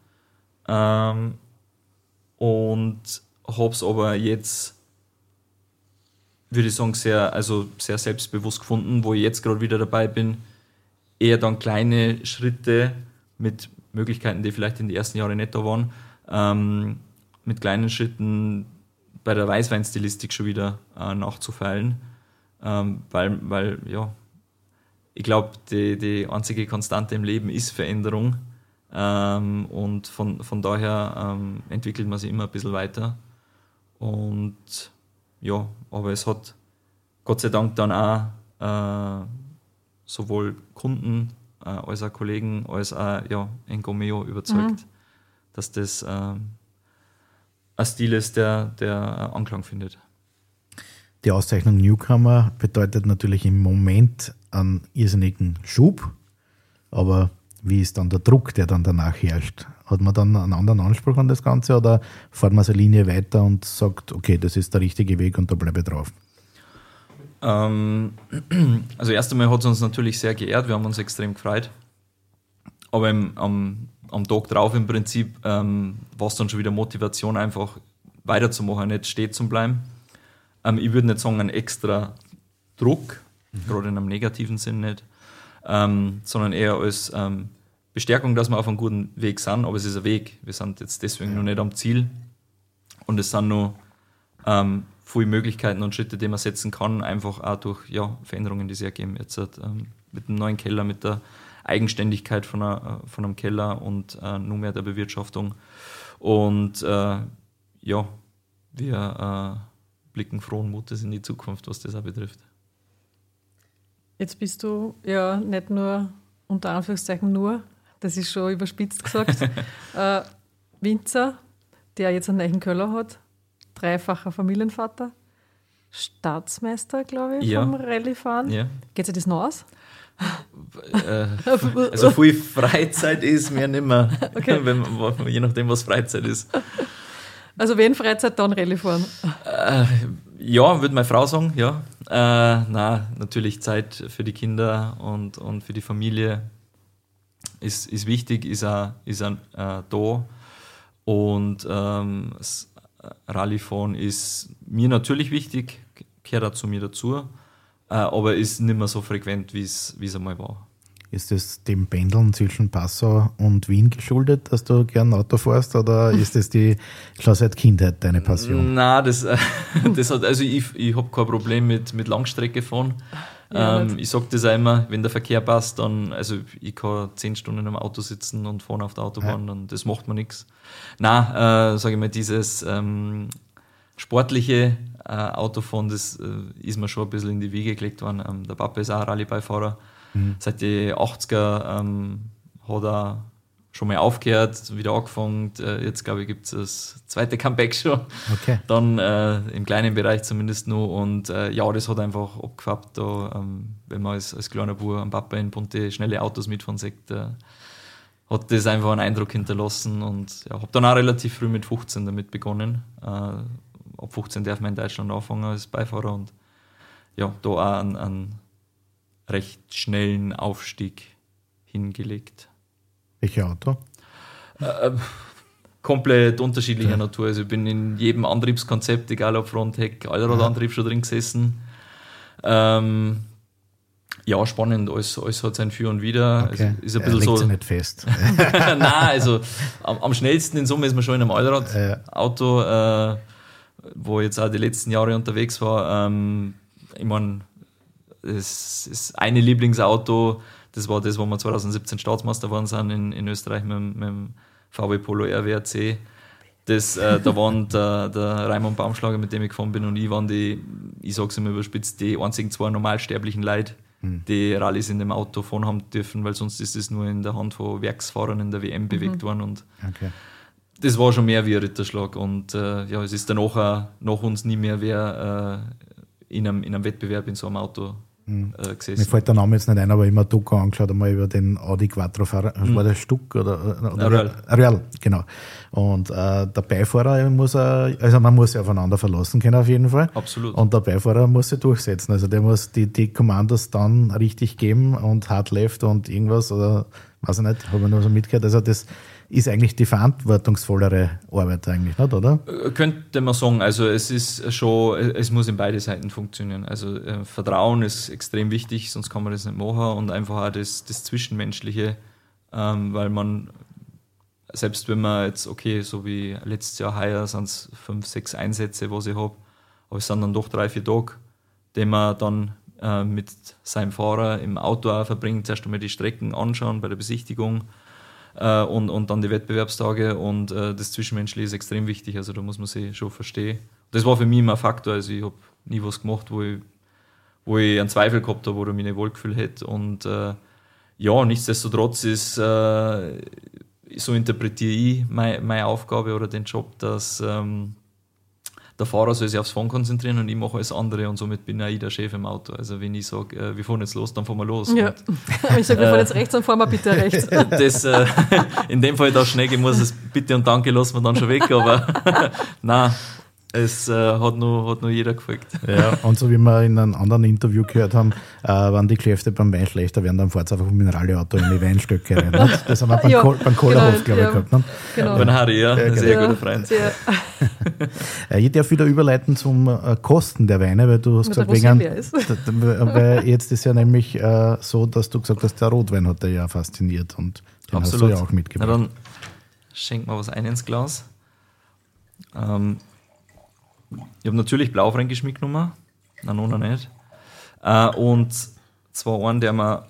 A: Und habe es aber jetzt, würde ich sagen, sehr selbstbewusst gefunden, wo ich jetzt gerade wieder dabei bin, eher dann kleine Schritte mit Möglichkeiten, die vielleicht in den ersten Jahren nicht da waren, mit kleinen Schritten bei der Weißweinstilistik schon wieder nachzufeilen, weil ja, ich glaube, die einzige Konstante im Leben ist Veränderung, und von daher entwickelt man sich immer ein bisschen weiter. Und ja, aber es hat Gott sei Dank dann auch sowohl Kunden als auch Kollegen als auch Engomeo überzeugt, dass das ein Stil ist, der Anklang findet.
C: Die Auszeichnung Newcomer bedeutet natürlich im Moment einen irrsinnigen Schub, aber wie ist dann der Druck, der dann danach herrscht? Hat man dann einen anderen Anspruch an das Ganze oder fährt man so eine Linie weiter und sagt, okay, das ist der richtige Weg und da bleibe ich drauf?
A: Also erst einmal hat es uns natürlich sehr geehrt, wir haben uns extrem gefreut, aber am Tag drauf im Prinzip war es dann schon wieder Motivation, einfach weiterzumachen, nicht stehen zu bleiben. Ich würde nicht sagen, ein extra Druck, gerade in einem negativen Sinn nicht, sondern eher als Bestärkung, dass wir auf einem guten Weg sind, aber es ist ein Weg, wir sind jetzt deswegen noch nicht am Ziel und es sind noch viele Möglichkeiten und Schritte, die man setzen kann, einfach auch durch Veränderungen, die sich ergeben. Jetzt mit dem neuen Keller, mit der Eigenständigkeit von einem Keller und nur mehr der Bewirtschaftung. Und wir blicken frohen Mutes in die Zukunft, was das auch betrifft.
D: Jetzt bist du ja nicht nur, unter Anführungszeichen nur, das ist schon überspitzt gesagt, Winzer, der jetzt einen neuen Keller hat, dreifacher Familienvater, Staatsmeister, glaube ich, vom Rallye-Fahren. Ja. Geht sich das noch aus?
A: Also viel Freizeit ist mir nicht mehr, okay. Je nachdem, was Freizeit ist.
D: Also wenn Freizeit, dann Rallye fahren?
A: Ja, würde meine Frau sagen, ja. Natürlich Zeit für die Kinder und für die Familie ist wichtig, ist auch da. Und das Rallye-Fahren ist mir natürlich wichtig, gehört auch zu mir dazu, aber ist nicht mehr so frequent, wie es einmal war.
C: Ist das dem Pendeln zwischen Passau und Wien geschuldet, dass du gern Auto fährst, oder ist das schon seit Kindheit deine Passion?
A: Nein, das hat, also ich habe kein Problem mit Langstrecke fahren. Ja, ich sage das auch immer, wenn der Verkehr passt, dann, also ich kann 10 Stunden im Auto sitzen und fahren auf der Autobahn, dann das macht mir nichts. Nein, sage ich mal, dieses sportliche Autofahren, das ist mir schon ein bisschen in die Wiege gelegt worden. Der Papa ist auch Rallye-Beifahrer. Seit die 80er hat er schon mal aufgehört, wieder angefangen. Jetzt, glaube ich, gibt es das zweite Comeback schon. Okay. Dann im kleinen Bereich zumindest noch. Und das hat einfach abgefärbt, da, wenn man als kleiner Bub am Papa in bunte, schnelle Autos mitfahren sieht, hat das einfach einen Eindruck hinterlassen. Und habe dann auch relativ früh mit 15 damit begonnen. Ab 15 darf man in Deutschland anfangen als Beifahrer. Und da auch einen recht schnellen Aufstieg hingelegt.
C: Welches Auto?
A: Komplett unterschiedlicher Natur. Also ich bin in jedem Antriebskonzept, egal ob Front, Heck, Allradantrieb schon drin gesessen. Spannend, alles hat sein Für und Wider.
C: Okay.
A: Also ist ein bisschen so.
C: Nicht fest.
A: Nein, also am schnellsten in Summe ist man schon in einem Allradauto, wo ich jetzt auch die letzten Jahre unterwegs war. Ich meine, das ist eine Lieblingsauto, das war das, wo wir 2017 Staatsmeister geworden sind in Österreich mit dem VW Polo RWRC. Da waren der Raimund Baumschlager, mit dem ich gefahren bin, und ich waren ich sage es immer überspitzt, die einzigen 2 normalsterblichen Leute, die Rallyes in dem Auto fahren haben dürfen, weil sonst ist es nur in der Hand von Werksfahrern in der WM bewegt worden. Und das war schon mehr wie ein Ritterschlag. Und es ist danach auch nach uns nie mehr wer in einem Wettbewerb in so einem Auto gesessen.
C: Mir fällt der Name jetzt nicht ein, aber ich habe mir ein Doku angeschaut, einmal über den Audi Quattro-Fahrer. War der Stuck oder Ariel, genau. Und der Beifahrer man muss sich aufeinander verlassen können auf jeden Fall.
A: Absolut.
C: Und der Beifahrer muss sich durchsetzen. Also der muss die Kommandos dann richtig geben und Hard Left und irgendwas, oder weiß ich nicht, habe ich nur so mitgehört. Also das ist eigentlich die verantwortungsvollere Arbeit eigentlich, nicht, oder?
A: Könnte man sagen. Also es ist schon, es muss in beide Seiten funktionieren. Also Vertrauen ist extrem wichtig, sonst kann man das nicht machen, und einfach auch das Zwischenmenschliche, weil man selbst wenn man jetzt, okay, so wie letztes Jahr heuer sind es 5, 6 Einsätze, was ich habe, aber es sind dann doch 3, 4 Tage, die man dann mit seinem Fahrer im Auto auch verbringt, zuerst einmal die Strecken anschauen bei der Besichtigung und dann die Wettbewerbstage und das Zwischenmenschliche ist extrem wichtig, also da muss man sich schon verstehen. Das war für mich immer ein Faktor, also ich habe nie was gemacht, wo ich einen Zweifel gehabt habe oder mich nicht wohlgefühlt hätte und nichtsdestotrotz ist so interpretiere ich meine Aufgabe oder den Job, dass der Fahrer soll sich aufs Fahren konzentrieren und ich mache alles andere und somit bin auch ich der Chef im Auto. Also wenn ich sage, wir fahren jetzt los, dann fahren wir los.
D: Ja. Ich sage, wir fahren jetzt rechts, dann fahren wir bitte rechts.
A: Das, in dem Fall da schnell gehen muss, es bitte und danke lassen wir dann schon weg, aber nein, es hat noch jeder gefolgt.
C: Ja, und so wie wir in einem anderen Interview gehört haben, wenn die Geschäfte beim Wein schlechter werden, dann fährt es einfach ein Mineralauto in die Weinstöcke rein. Ne? Das haben wir beim Kohlerhof, glaube ich, gehabt. Ne?
A: Genau. Beim Harry, ein sehr guter Freund.
C: Ja. Ich darf wieder überleiten zum Kosten der Weine, weil du hast gesagt, weil jetzt ist ja nämlich so, dass du gesagt hast, der Rotwein hat dich ja fasziniert und den
A: Absolut.
C: hast du ja auch mitgebracht.
A: Na dann schenk mal was ein ins Glas. Ich habe natürlich Blaufränkisch mitgenommen, noch nicht. Und zwar einen,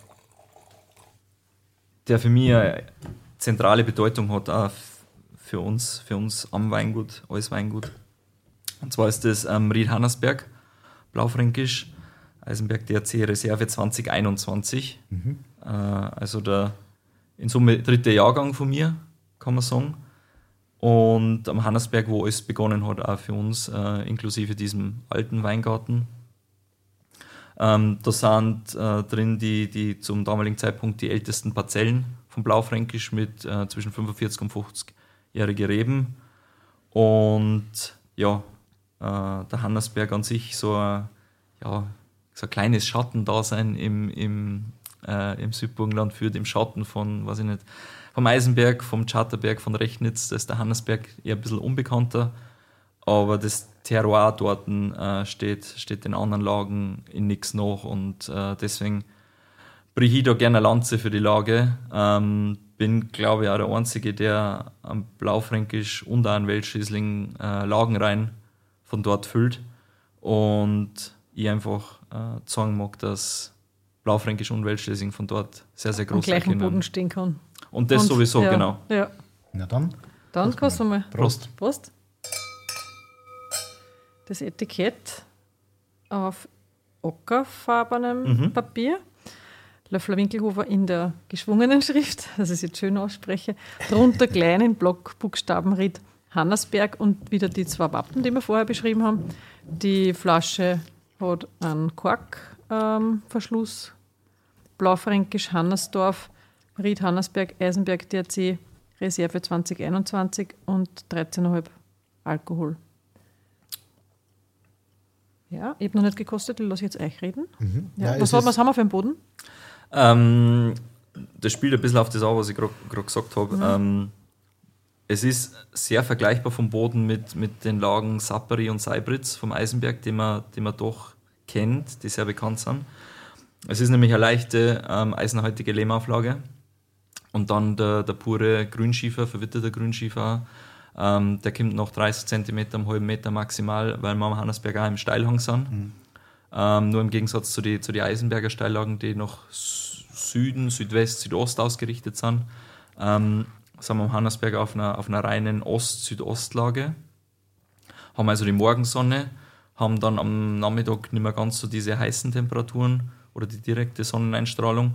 A: der für mich eine zentrale Bedeutung hat, auch für uns am Weingut, alles Weingut. Und zwar ist das Ried Hannersberg, Blaufränkisch, Eisenberg DRC Reserve 2021. Also der in Summe 3. Jahrgang von mir, kann man sagen. Und am Hannersberg, wo alles begonnen hat, auch für uns, inklusive diesem alten Weingarten. Da sind drin die zum damaligen Zeitpunkt die ältesten Parzellen vom Blaufränkisch mit zwischen 45 und 50-jährige Reben. Und ja, der Hannersberg an sich so ein kleines Schattendasein im Südburgenland führt, im Schatten von, weiß ich nicht, vom Eisenberg, vom Charterberg, von Rechnitz. Da ist der Hannersberg eher ein bisschen unbekannter, aber das Terroir dort steht den anderen Lagen in nichts nach und deswegen brich ich da gerne eine Lanze für die Lage. Bin, glaube ich, auch der Einzige, der am Blaufränkisch und auch an Weltschriesling Lagenreihen von dort füllt und ich einfach sagen mag, dass Blaufränkisch und Weltschriesling von dort sehr, sehr groß
D: am gleichen Boden stehen kann.
A: Und das sowieso,
D: ja,
A: genau.
D: Ja.
C: Na dann.
D: Dann kannst du mal.
A: Prost.
D: Prost. Das Etikett auf ockerfarbenem Papier. Löffler Winkelhofer in der geschwungenen Schrift, dass ich es jetzt schön ausspreche. Drunter klein in Blockbuchstaben Ried Hannersberg und wieder die 2 Wappen, die wir vorher beschrieben haben. Die Flasche hat einen Korkverschluss. Blaufränkisch Hannersdorf, Ried Hannersberg, Eisenberg DRC, Reserve 2021 und 13,5 Alkohol. Ja, ich habe noch nicht gekostet, ich lasse jetzt euch reden. Ja, was haben wir für einen Boden?
A: Das spielt ein bisschen auf das an, was ich gerade gesagt habe. Es ist sehr vergleichbar vom Boden mit den Lagen Sappari und Seibritz vom Eisenberg, die man doch kennt, die sehr bekannt sind. Es ist nämlich eine leichte eisenhaltige Lehmauflage und dann der pure Grünschiefer, verwitterter Grünschiefer, der kommt noch 30 cm, einen halben Meter maximal, weil wir am Hannersberg auch im Steilhang sind. Nur im Gegensatz zu den Eisenberger Steillagen, die nach Süden, Südwest, Südost ausgerichtet sind, sind wir am Hannersberg auf einer reinen Ost-Südostlage, haben also die Morgensonne, haben dann am Nachmittag nicht mehr ganz so diese heißen Temperaturen oder die direkte Sonneneinstrahlung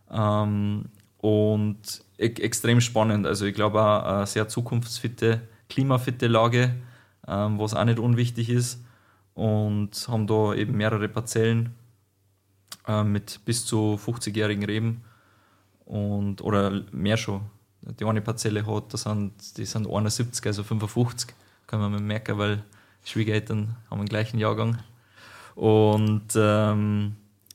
A: und extrem spannend. Also ich glaube auch eine sehr zukunftsfitte, klimafitte Lage, was auch nicht unwichtig ist und haben da eben mehrere Parzellen mit bis zu 50-jährigen Reben oder mehr schon. Die eine Parzelle hat, die sind 71, also 55, kann man mal merken, weil die Schwiegereltern haben den gleichen Jahrgang. Und haben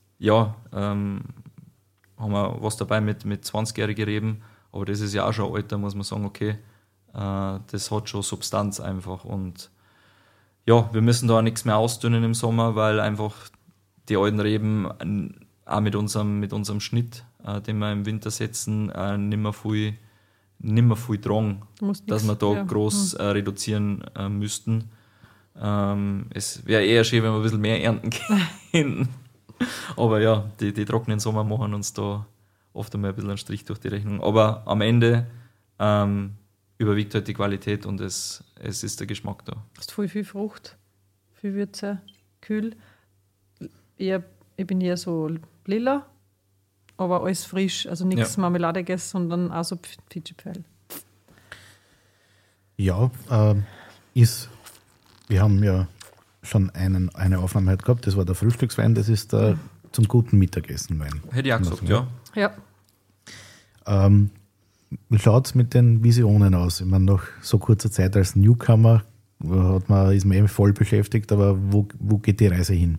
A: wir was dabei mit 20-jährigen Reben, aber das ist ja auch schon ein Alter, muss man sagen, okay, das hat schon Substanz einfach. Und ja, wir müssen da auch nichts mehr ausdünnen im Sommer, weil einfach die alten Reben auch mit unserem Schnitt, den wir im Winter setzen, nicht mehr nicht mehr viel tragen, dass wir da
D: ja.
A: groß reduzieren müssten. Es wäre eher schön, wenn wir ein bisschen mehr ernten können. Aber ja, die trockenen Sommer machen uns da oft einmal ein bisschen einen Strich durch die Rechnung. Aber am Ende überwiegt halt die Qualität und es ist der Geschmack da.
D: Du hast viel Frucht, viel Würze, kühl. Ich bin eher so lila, aber alles frisch. Also nichts Marmeladiges, sondern auch so Pfitschepfeil.
C: Ja, wir haben ja schon eine Aufnahme heute gehabt, das war der Frühstückswein, das ist der zum guten Mittagessenwein.
A: Hätte ich auch gesagt, ja.
D: Ja.
C: Wie schaut es mit den Visionen aus? Ich meine, nach so kurzer Zeit als Newcomer ist man voll beschäftigt, aber wo geht die Reise hin?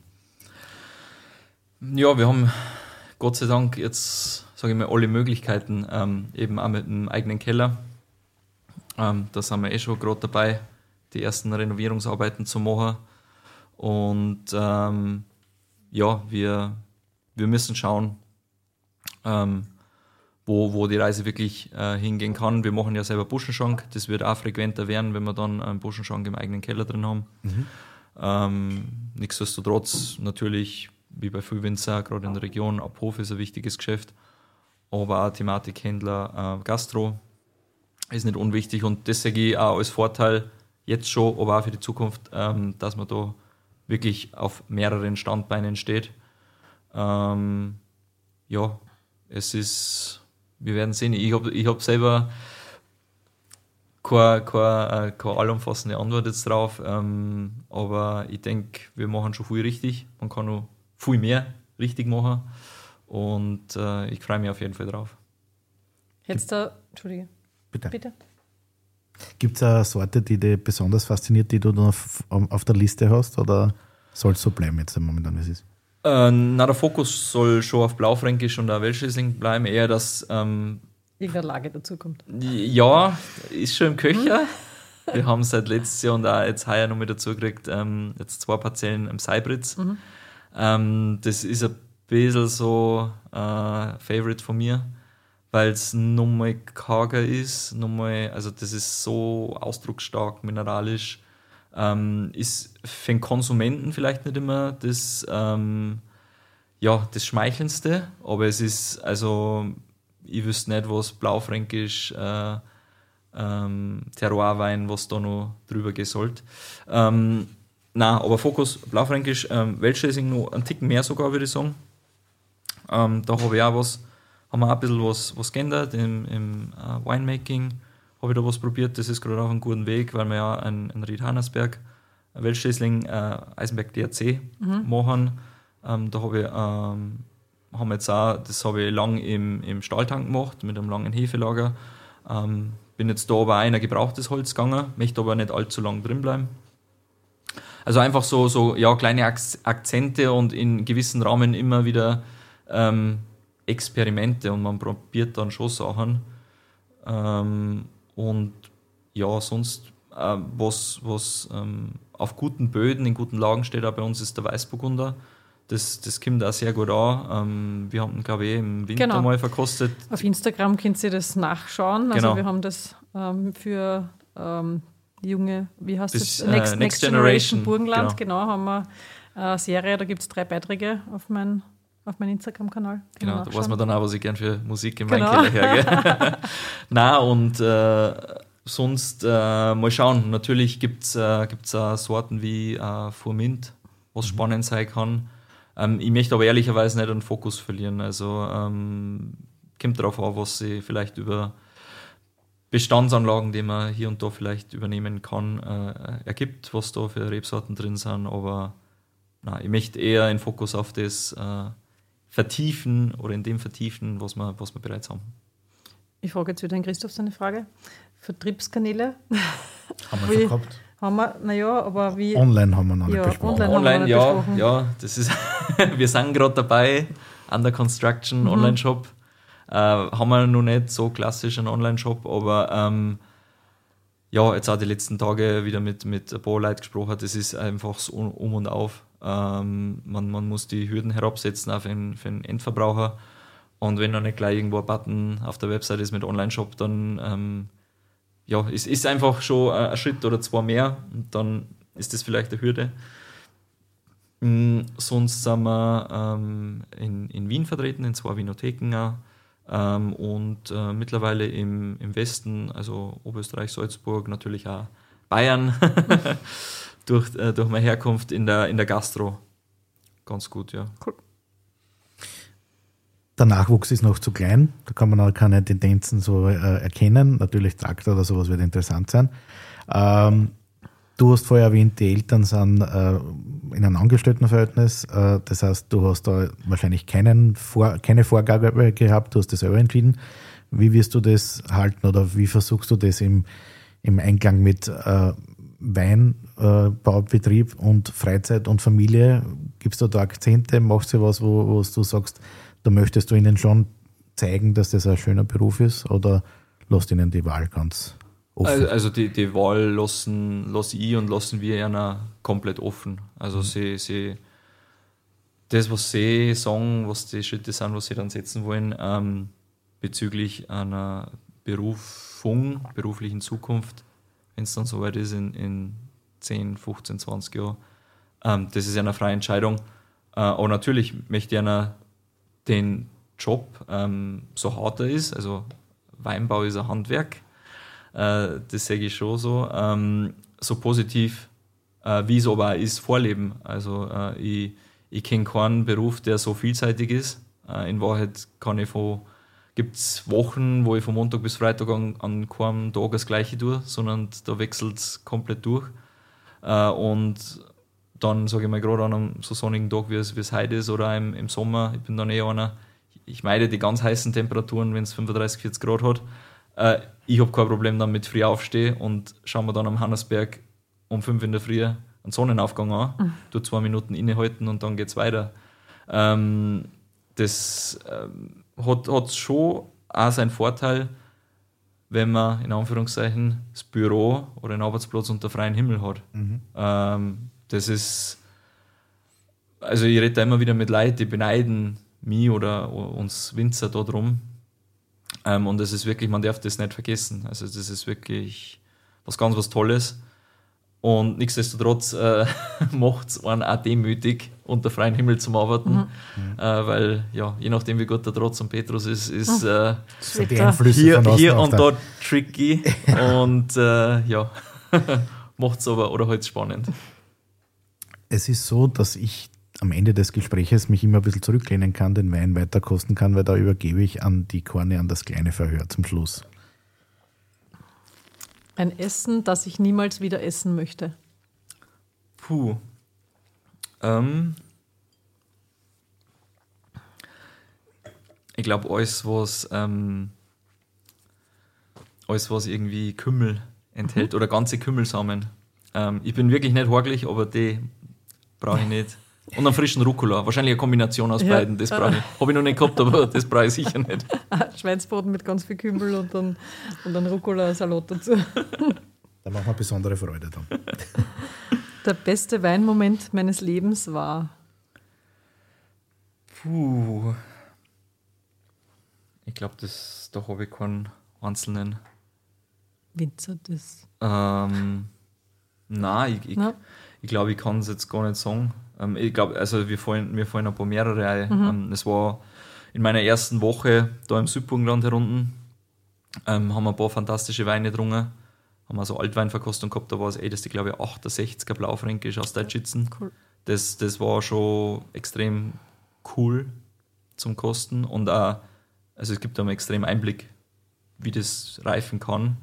A: Ja, wir haben Gott sei Dank jetzt, sage ich mal, alle Möglichkeiten, eben auch mit einem eigenen Keller. Da sind wir schon gerade dabei, die ersten Renovierungsarbeiten zu machen. Und wir müssen schauen, wo die Reise wirklich hingehen kann. Wir machen ja selber Buschenschank, das wird auch frequenter werden, wenn wir dann einen Buschenschank im eigenen Keller drin haben. Nichtsdestotrotz natürlich, wie bei vielen Winzer, gerade in der Region, Abhof ist ein wichtiges Geschäft, aber auch Thematikhändler, Gastro ist nicht unwichtig und das sehe ich auch als Vorteil jetzt schon, aber auch für die Zukunft, dass man da wirklich auf mehreren Standbeinen steht. Wir werden sehen. Ich hab selber keine allumfassende Antwort jetzt drauf, aber ich denke, wir machen schon viel richtig. Man kann noch viel mehr richtig machen und ich freue mich auf jeden Fall drauf.
D: Entschuldige.
C: Bitte. Gibt es eine Sorte, die dich besonders fasziniert, die du noch auf der Liste hast, oder soll es so bleiben jetzt momentan, wie es ist?
A: Der Fokus soll schon auf Blaufränkisch und auch Welschriesling bleiben, eher dass
D: irgendeine Lage dazu kommt.
A: Ja, ist schon im Köcher. Wir haben seit letztes Jahr und auch jetzt heuer noch mit dazu gekriegt, jetzt 2 Parzellen im Seibritz. Das ist ein bisschen so Favorite von mir, weil es nochmal karger ist, also das ist so ausdrucksstark, mineralisch. Ist für den Konsumenten vielleicht nicht immer das Schmeichelndste, aber es ist, also ich wüsste nicht, was Blaufränkisch, Terroirwein, was da noch drüber gehen sollte. Aber Fokus Blaufränkisch, Welschriesling noch einen Ticken mehr sogar, würde ich sagen. Da haben wir auch ein bisschen was geändert im Winemaking. Habe ich da was probiert, das ist gerade auf einem guten Weg, weil wir ja einen Ried Hannersberg, Welschriesling, Eisenberg DRC machen. Da haben wir jetzt auch, das habe ich lang im Stahltank gemacht, mit einem langen Hefelager. Bin jetzt da aber auch in ein gebrauchtes Holz gegangen, möchte aber nicht allzu lang drin bleiben. Also einfach so kleine Akzente und in gewissen Rahmen immer wieder Experimente und man probiert dann schon Sachen. Und ja, sonst, was auf guten Böden, in guten Lagen steht, auch bei uns ist der Weißburgunder. Das kommt auch sehr gut an. Wir haben ihn, glaube ich, im Winter mal verkostet.
D: Auf Instagram könnt ihr das nachschauen. Also
A: Genau.
D: wir haben das für junge, wie heißt das?
A: Next Generation
D: Burgenland, genau, haben wir eine Serie, da gibt es 3 Beiträge auf meinem Instagram-Kanal.
A: Genau, da weiß man dann auch, was ich gern für Musik im Weinkeller hergehe. Nein, und sonst mal schauen. Natürlich gibt's auch Sorten wie Furmint, was spannend sein kann. Ich möchte aber ehrlicherweise nicht den Fokus verlieren. Also kommt darauf an, was sie vielleicht über Bestandsanlagen, die man hier und da vielleicht übernehmen kann, ergibt, was da für Rebsorten drin sind. Aber nein, ich möchte eher den Fokus auf das vertiefen oder in dem vertiefen, was wir bereits haben.
D: Ich frage jetzt wieder den Christoph seine Frage. Vertriebskanäle.
C: Haben wir schon gehabt.
D: Haben wir, naja, aber wie...
C: Online haben wir noch nicht besprochen.
D: Online
A: ja, das ist... wir sind gerade dabei, under construction, Online-Shop. Haben wir noch nicht so klassisch einen Online-Shop, aber jetzt auch die letzten Tage wieder mit ein paar Leuten gesprochen, das ist einfach so und auf. Man muss die Hürden herabsetzen auch für den Endverbraucher Und wenn noch nicht gleich irgendwo ein Button auf der Website ist mit Online-Shop, dann ist einfach schon ein Schritt oder zwei mehr und dann ist das vielleicht eine Hürde. Sonst sind wir in Wien vertreten, in 2 Winotheken auch. Und mittlerweile im Westen, also Oberösterreich, Salzburg, natürlich auch Bayern, durch meine Herkunft in der Gastro. Ganz gut, ja.
D: Cool.
C: Der Nachwuchs ist noch zu klein, da kann man auch keine Tendenzen so erkennen. Natürlich Traktor oder sowas wird interessant sein. Du hast vorher erwähnt, die Eltern sind in einem Angestelltenverhältnis. Das heißt, du hast da wahrscheinlich keine Vorgabe gehabt, du hast das selber entschieden. Wie wirst du das halten oder wie versuchst du das im Einklang mit Weinbaubetrieb und Freizeit und Familie? Gibst du da Akzente? Machst du was, wo du sagst, da möchtest du ihnen schon zeigen, dass das ein schöner Beruf ist, oder lässt ihnen die Wahl ganz offen?
A: Also die Wahl lassen ich und lassen wir einer komplett offen. Also sie das, was sie sagen, was die Schritte sind, was sie dann setzen wollen, bezüglich einer beruflichen Zukunft, wenn es dann soweit ist in 10, 15, 20 Jahren. Das ist eine freie Entscheidung. Aber natürlich möchte ich einer den Job, so hart er ist, also Weinbau ist ein Handwerk, das sage ich schon so, so positiv, wie es aber auch ist, vorleben. Also ich kenne keinen Beruf, der so vielseitig ist. In Wahrheit gibt es Wochen, wo ich von Montag bis Freitag an keinem Tag das Gleiche tue, sondern da wechselt es komplett durch. Und dann, sage ich mal, gerade an einem so sonnigen Tag, wie es heute ist, oder im Sommer, ich bin dann einer, ich meide die ganz heißen Temperaturen, wenn es 35, 40 Grad hat. Ich habe kein Problem damit, früh aufstehe und schauen wir dann am Hannesberg um 5 in der Früh einen Sonnenaufgang an, tu 2 Minuten innehalten und dann geht es weiter. Das hat schon auch seinen Vorteil, wenn man in Anführungszeichen das Büro oder einen Arbeitsplatz unter freiem Himmel hat. Das ist, also ich rede da immer wieder mit Leuten, die beneiden mich oder uns Winzer da drum. Und das ist wirklich, man darf das nicht vergessen. Also das ist wirklich was Tolles. Und nichtsdestotrotz macht es einen auch demütig, unter freiem Himmel zu arbeiten. Weil, ja, je nachdem, wie gut der Trotz und Petrus ist
C: die Einflüsse von außen
A: hier
C: auf
A: und da tricky. Und ja, macht es aber oder halt spannend.
C: Es ist so, dass ich am Ende des Gespräches mich immer ein bisschen zurücklehnen kann, den Wein weiterkosten kann, weil da übergebe ich an die Korne, an das kleine Verhör zum Schluss.
D: Ein Essen, das ich niemals wieder essen möchte.
A: Puh. Ich glaube, alles, was irgendwie Kümmel enthält oder ganze Kümmelsamen. Ich bin wirklich nicht horglich, aber die brauche ich nicht. Und einen frischen Rucola. Wahrscheinlich eine Kombination aus beiden. Das brauche ich. Habe ich noch nicht gehabt, aber das brauche ich sicher nicht.
D: Schweinsbraten mit ganz viel Kümmel und dann Rucola-Salat dazu.
C: Da machen wir besondere Freude dann.
D: Der beste Weinmoment meines Lebens war?
A: Puh. Ich glaube, da habe ich keinen einzelnen.
D: Winzer, das.
A: Nein, ich glaube, ich kann es jetzt gar nicht sagen. Ich glaube, also mir fallen ein paar mehrere ein. Es war in meiner ersten Woche da im Südburgenland herunten, haben wir ein paar fantastische Weine getrunken, haben also Altweinverkostung gehabt, da war das älteste, glaube ich, 68er Blaufränkisch aus Deutschschützen.
D: Cool.
A: Das war schon extrem cool zum Kosten und auch, also es gibt da einen extremen Einblick, wie das reifen kann.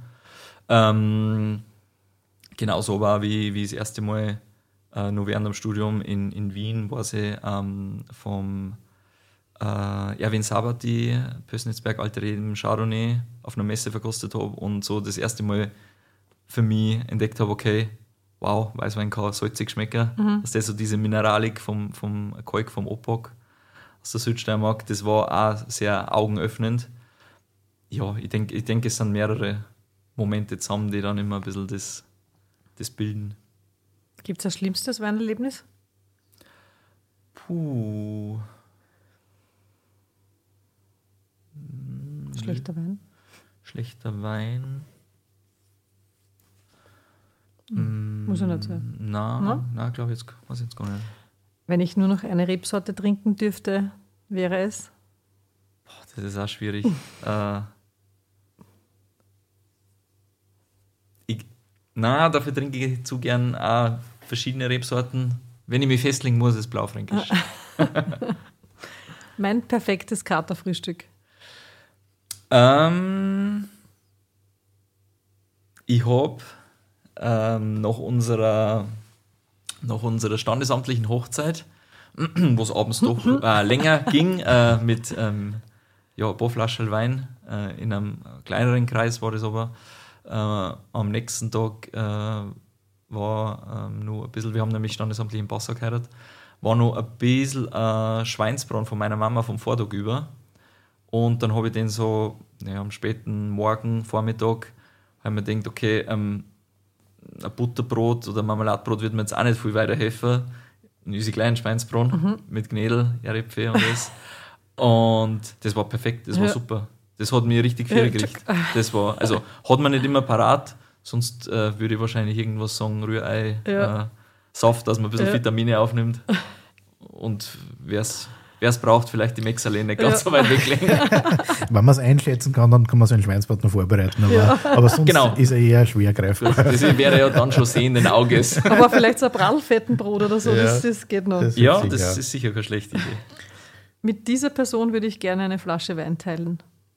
A: Genauso war wie das erste Mal noch während dem Studium in Wien, war sie vom Erwin Sabati, Pößnitzberg Alte Reben Chardonnay auf einer Messe verkostet habe und so das erste Mal für mich entdeckt habe, okay, wow, Weißwein kann salzig schmecken. Dass das so diese Mineralik vom Kalk, vom Opak aus der Südsteiermark, das war auch sehr augenöffnend. Ja, ich denke, es sind mehrere Momente zusammen, die dann immer ein bisschen das bilden.
D: Gibt es ein schlimmstes Weinerlebnis?
A: Puh.
D: Schlechter Wein?
A: Schlechter Wein.
D: Muss ja nicht sein.
A: Nein, glaube ich, jetzt weiß ich jetzt gar nicht.
D: Wenn ich nur noch eine Rebsorte trinken dürfte, wäre es?
A: Boah, das ist auch schwierig. Dafür trinke ich zu gern auch verschiedene Rebsorten. Wenn ich mich festlegen muss, ist Blaufränkisch.
D: Mein perfektes Katerfrühstück.
A: Ich habe nach unserer standesamtlichen Hochzeit, wo es abends doch länger ging, mit ein paar Flaschen Wein in einem kleineren Kreis war das aber. Am nächsten Tag war nur ein bisschen, wir haben nämlich standesamtlich in Passau geheiratet, war noch ein bisschen Schweinsbraten von meiner Mama vom Vortag über. Und dann habe ich den so am späten Morgen, Vormittag, habe mir gedacht, okay, ein Butterbrot oder Marmeladebrot wird mir jetzt auch nicht viel weiterhelfen. Ein unsere kleinen Schweinsbraten mit Gnädel, Erdäpfel und das. Und das war perfekt, das war super. Das hat mich richtig viel gekriegt. Das war, also hat man nicht immer parat, sonst würde ich wahrscheinlich irgendwas sagen, Rührei, Saft, dass man ein bisschen Vitamine aufnimmt. Und wer es braucht, vielleicht die Mexalene nicht ganz so weit weglegen.
C: Wenn man es einschätzen kann, dann kann man so einen Schweinsbraten vorbereiten. Aber sonst ist er eher schwer greifbar.
A: Das wäre ja dann schon sehenden Auges.
D: Aber vielleicht so ein Prallfettenbrot oder so, das geht noch.
A: Das ist sicher keine schlechte Idee.
D: Mit dieser Person würde ich gerne eine Flasche Wein teilen.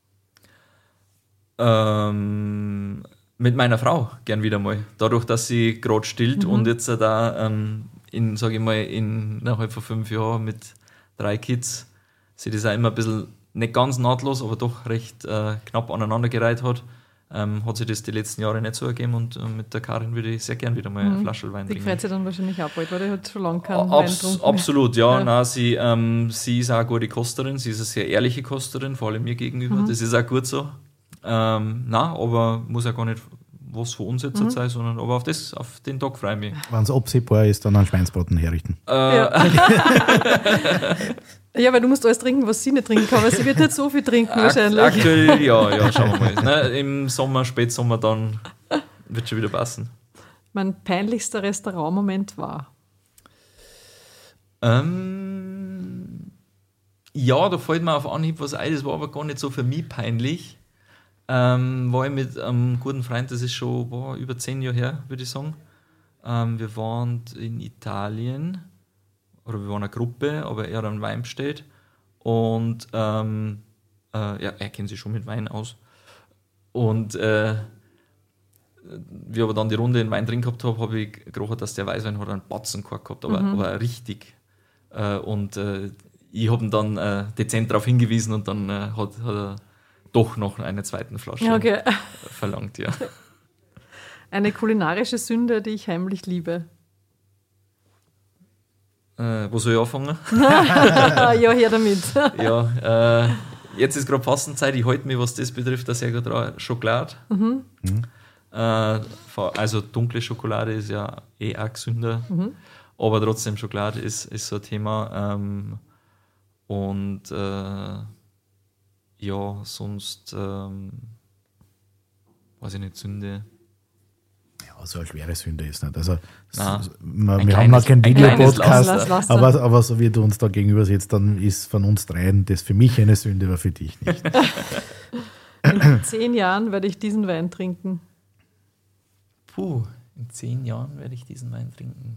A: Mit meiner Frau gern wieder mal. Dadurch, dass sie gerade stillt und jetzt da innerhalb von 5 Jahren mit 3 Kids sie das auch immer ein bisschen nicht ganz nahtlos, aber doch recht knapp aneinandergereiht hat, hat sich das die letzten Jahre nicht so ergeben und mit der Karin würde ich sehr gern wieder mal eine Flasche Wein trinken.
D: Die freut sich dann wahrscheinlich auch bald, weil die hat schon lange keinen Wein getrunken.
A: Absolut, ja. Nein, sie ist auch eine gute Kosterin, sie ist eine sehr ehrliche Kosterin, vor allem mir gegenüber. Das ist auch gut so. Aber muss ja gar nicht was von uns jetzt sein, sondern aber auf den Tag freue ich mich.
C: Wenn es absehbar ist, dann einen Schweinsbraten herrichten.
D: Ja, weil du musst alles trinken, was sie nicht trinken kann, weil sie wird nicht so viel trinken wahrscheinlich.
A: Aktuell, ja, schauen wir mal. Ne, im Sommer, Spätsommer dann wird schon wieder passen.
D: Mein peinlichster Restaurantmoment war?
A: Da fällt mir auf Anhieb was ein, das war aber gar nicht so für mich peinlich. War ich mit einem guten Freund, das ist schon über 10 Jahre her, würde ich sagen. Wir waren in Italien, oder wir waren eine Gruppe, aber er hat einen Wein bestellt. Und er kennt sich schon mit Wein aus. Und wie ich aber dann die Runde in Wein drin gehabt habe ich gerochen, dass der Weißwein hat einen Batzenkork gehabt, aber richtig. Und ich habe ihn dann dezent darauf hingewiesen und dann hat er doch noch eine zweite Flasche verlangt, ja.
D: Eine kulinarische Sünde, die ich heimlich liebe.
A: Wo soll ich anfangen?
D: Ja, her damit.
A: Jetzt ist gerade Fastenzeit, ich halte mich, was das betrifft, sehr gut dran. Schokolade. Also dunkle Schokolade ist ja auch gesünder, aber trotzdem Schokolade ist so ein Thema. Sonst weiß ich nicht, Sünde.
C: Ja, so eine schwere Sünde ist nicht. Also,
A: wir
C: haben noch keinen Videopodcast,
D: Lass.
C: aber so wie du uns da gegenüber sitzt, dann ist von uns dreien das für mich eine Sünde, aber für dich nicht.
D: In 10 Jahren werde ich diesen Wein trinken.
A: In 10 Jahren werde ich diesen Wein trinken.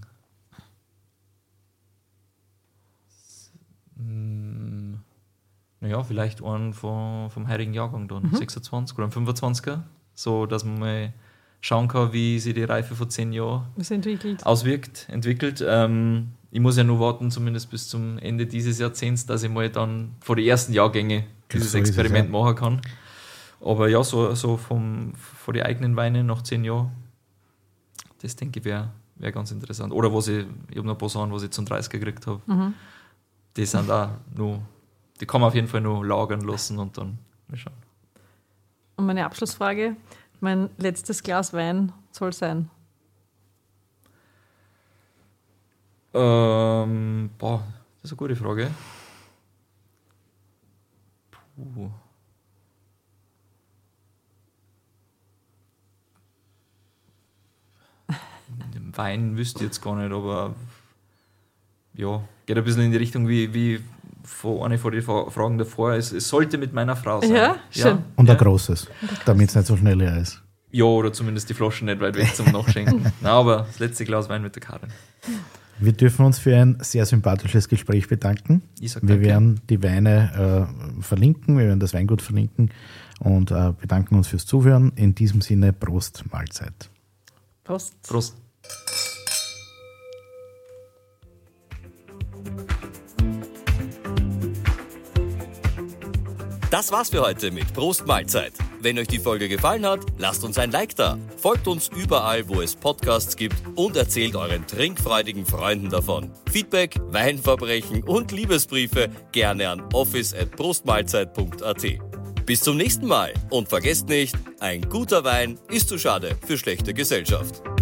A: Vielleicht einen vom heurigen Jahrgang dann, 26 oder 25er, so dass man mal schauen kann, wie sich die Reife vor 10 Jahren entwickelt. Ich muss ja nur warten, zumindest bis zum Ende dieses Jahrzehnts, dass ich mal dann vor die ersten Jahrgänge dieses Experiment machen kann. Aber ja, so von den eigenen Weinen nach 10 Jahren, das denke ich wäre ganz interessant. Oder ich habe noch ein paar Sachen, was ich zum 30er gekriegt habe. Die sind auch noch, die kann man auf jeden Fall noch lagern lassen und dann mal schauen.
D: Und meine Abschlussfrage, mein letztes Glas Wein soll sein?
A: Das ist eine gute Frage. Wein wüsste ich jetzt gar nicht, aber ja, geht ein bisschen in die Richtung wie eine von den Fragen davor. Es sollte mit meiner Frau sein.
D: Ja, schön.
C: Und ein großes, damit es nicht so schnell leer ist.
A: Ja, oder zumindest die Flasche nicht weit weg zum Nachschenken. Nein, aber das letzte Glas Wein mit der Karin.
C: Wir dürfen uns für ein sehr sympathisches Gespräch bedanken.
A: Ich sag
C: wir
A: danke.
C: werden die Weine verlinken, wir werden das Weingut verlinken und bedanken uns fürs Zuhören. In diesem Sinne, Prost, Mahlzeit.
D: Prost.
A: Prost.
B: Das war's für heute mit Prost Mahlzeit. Wenn euch die Folge gefallen hat, lasst uns ein Like da. Folgt uns überall, wo es Podcasts gibt und erzählt euren trinkfreudigen Freunden davon. Feedback, Weinverbrechen und Liebesbriefe gerne an office@prostmahlzeit.at. Bis zum nächsten Mal und vergesst nicht, ein guter Wein ist zu schade für schlechte Gesellschaft.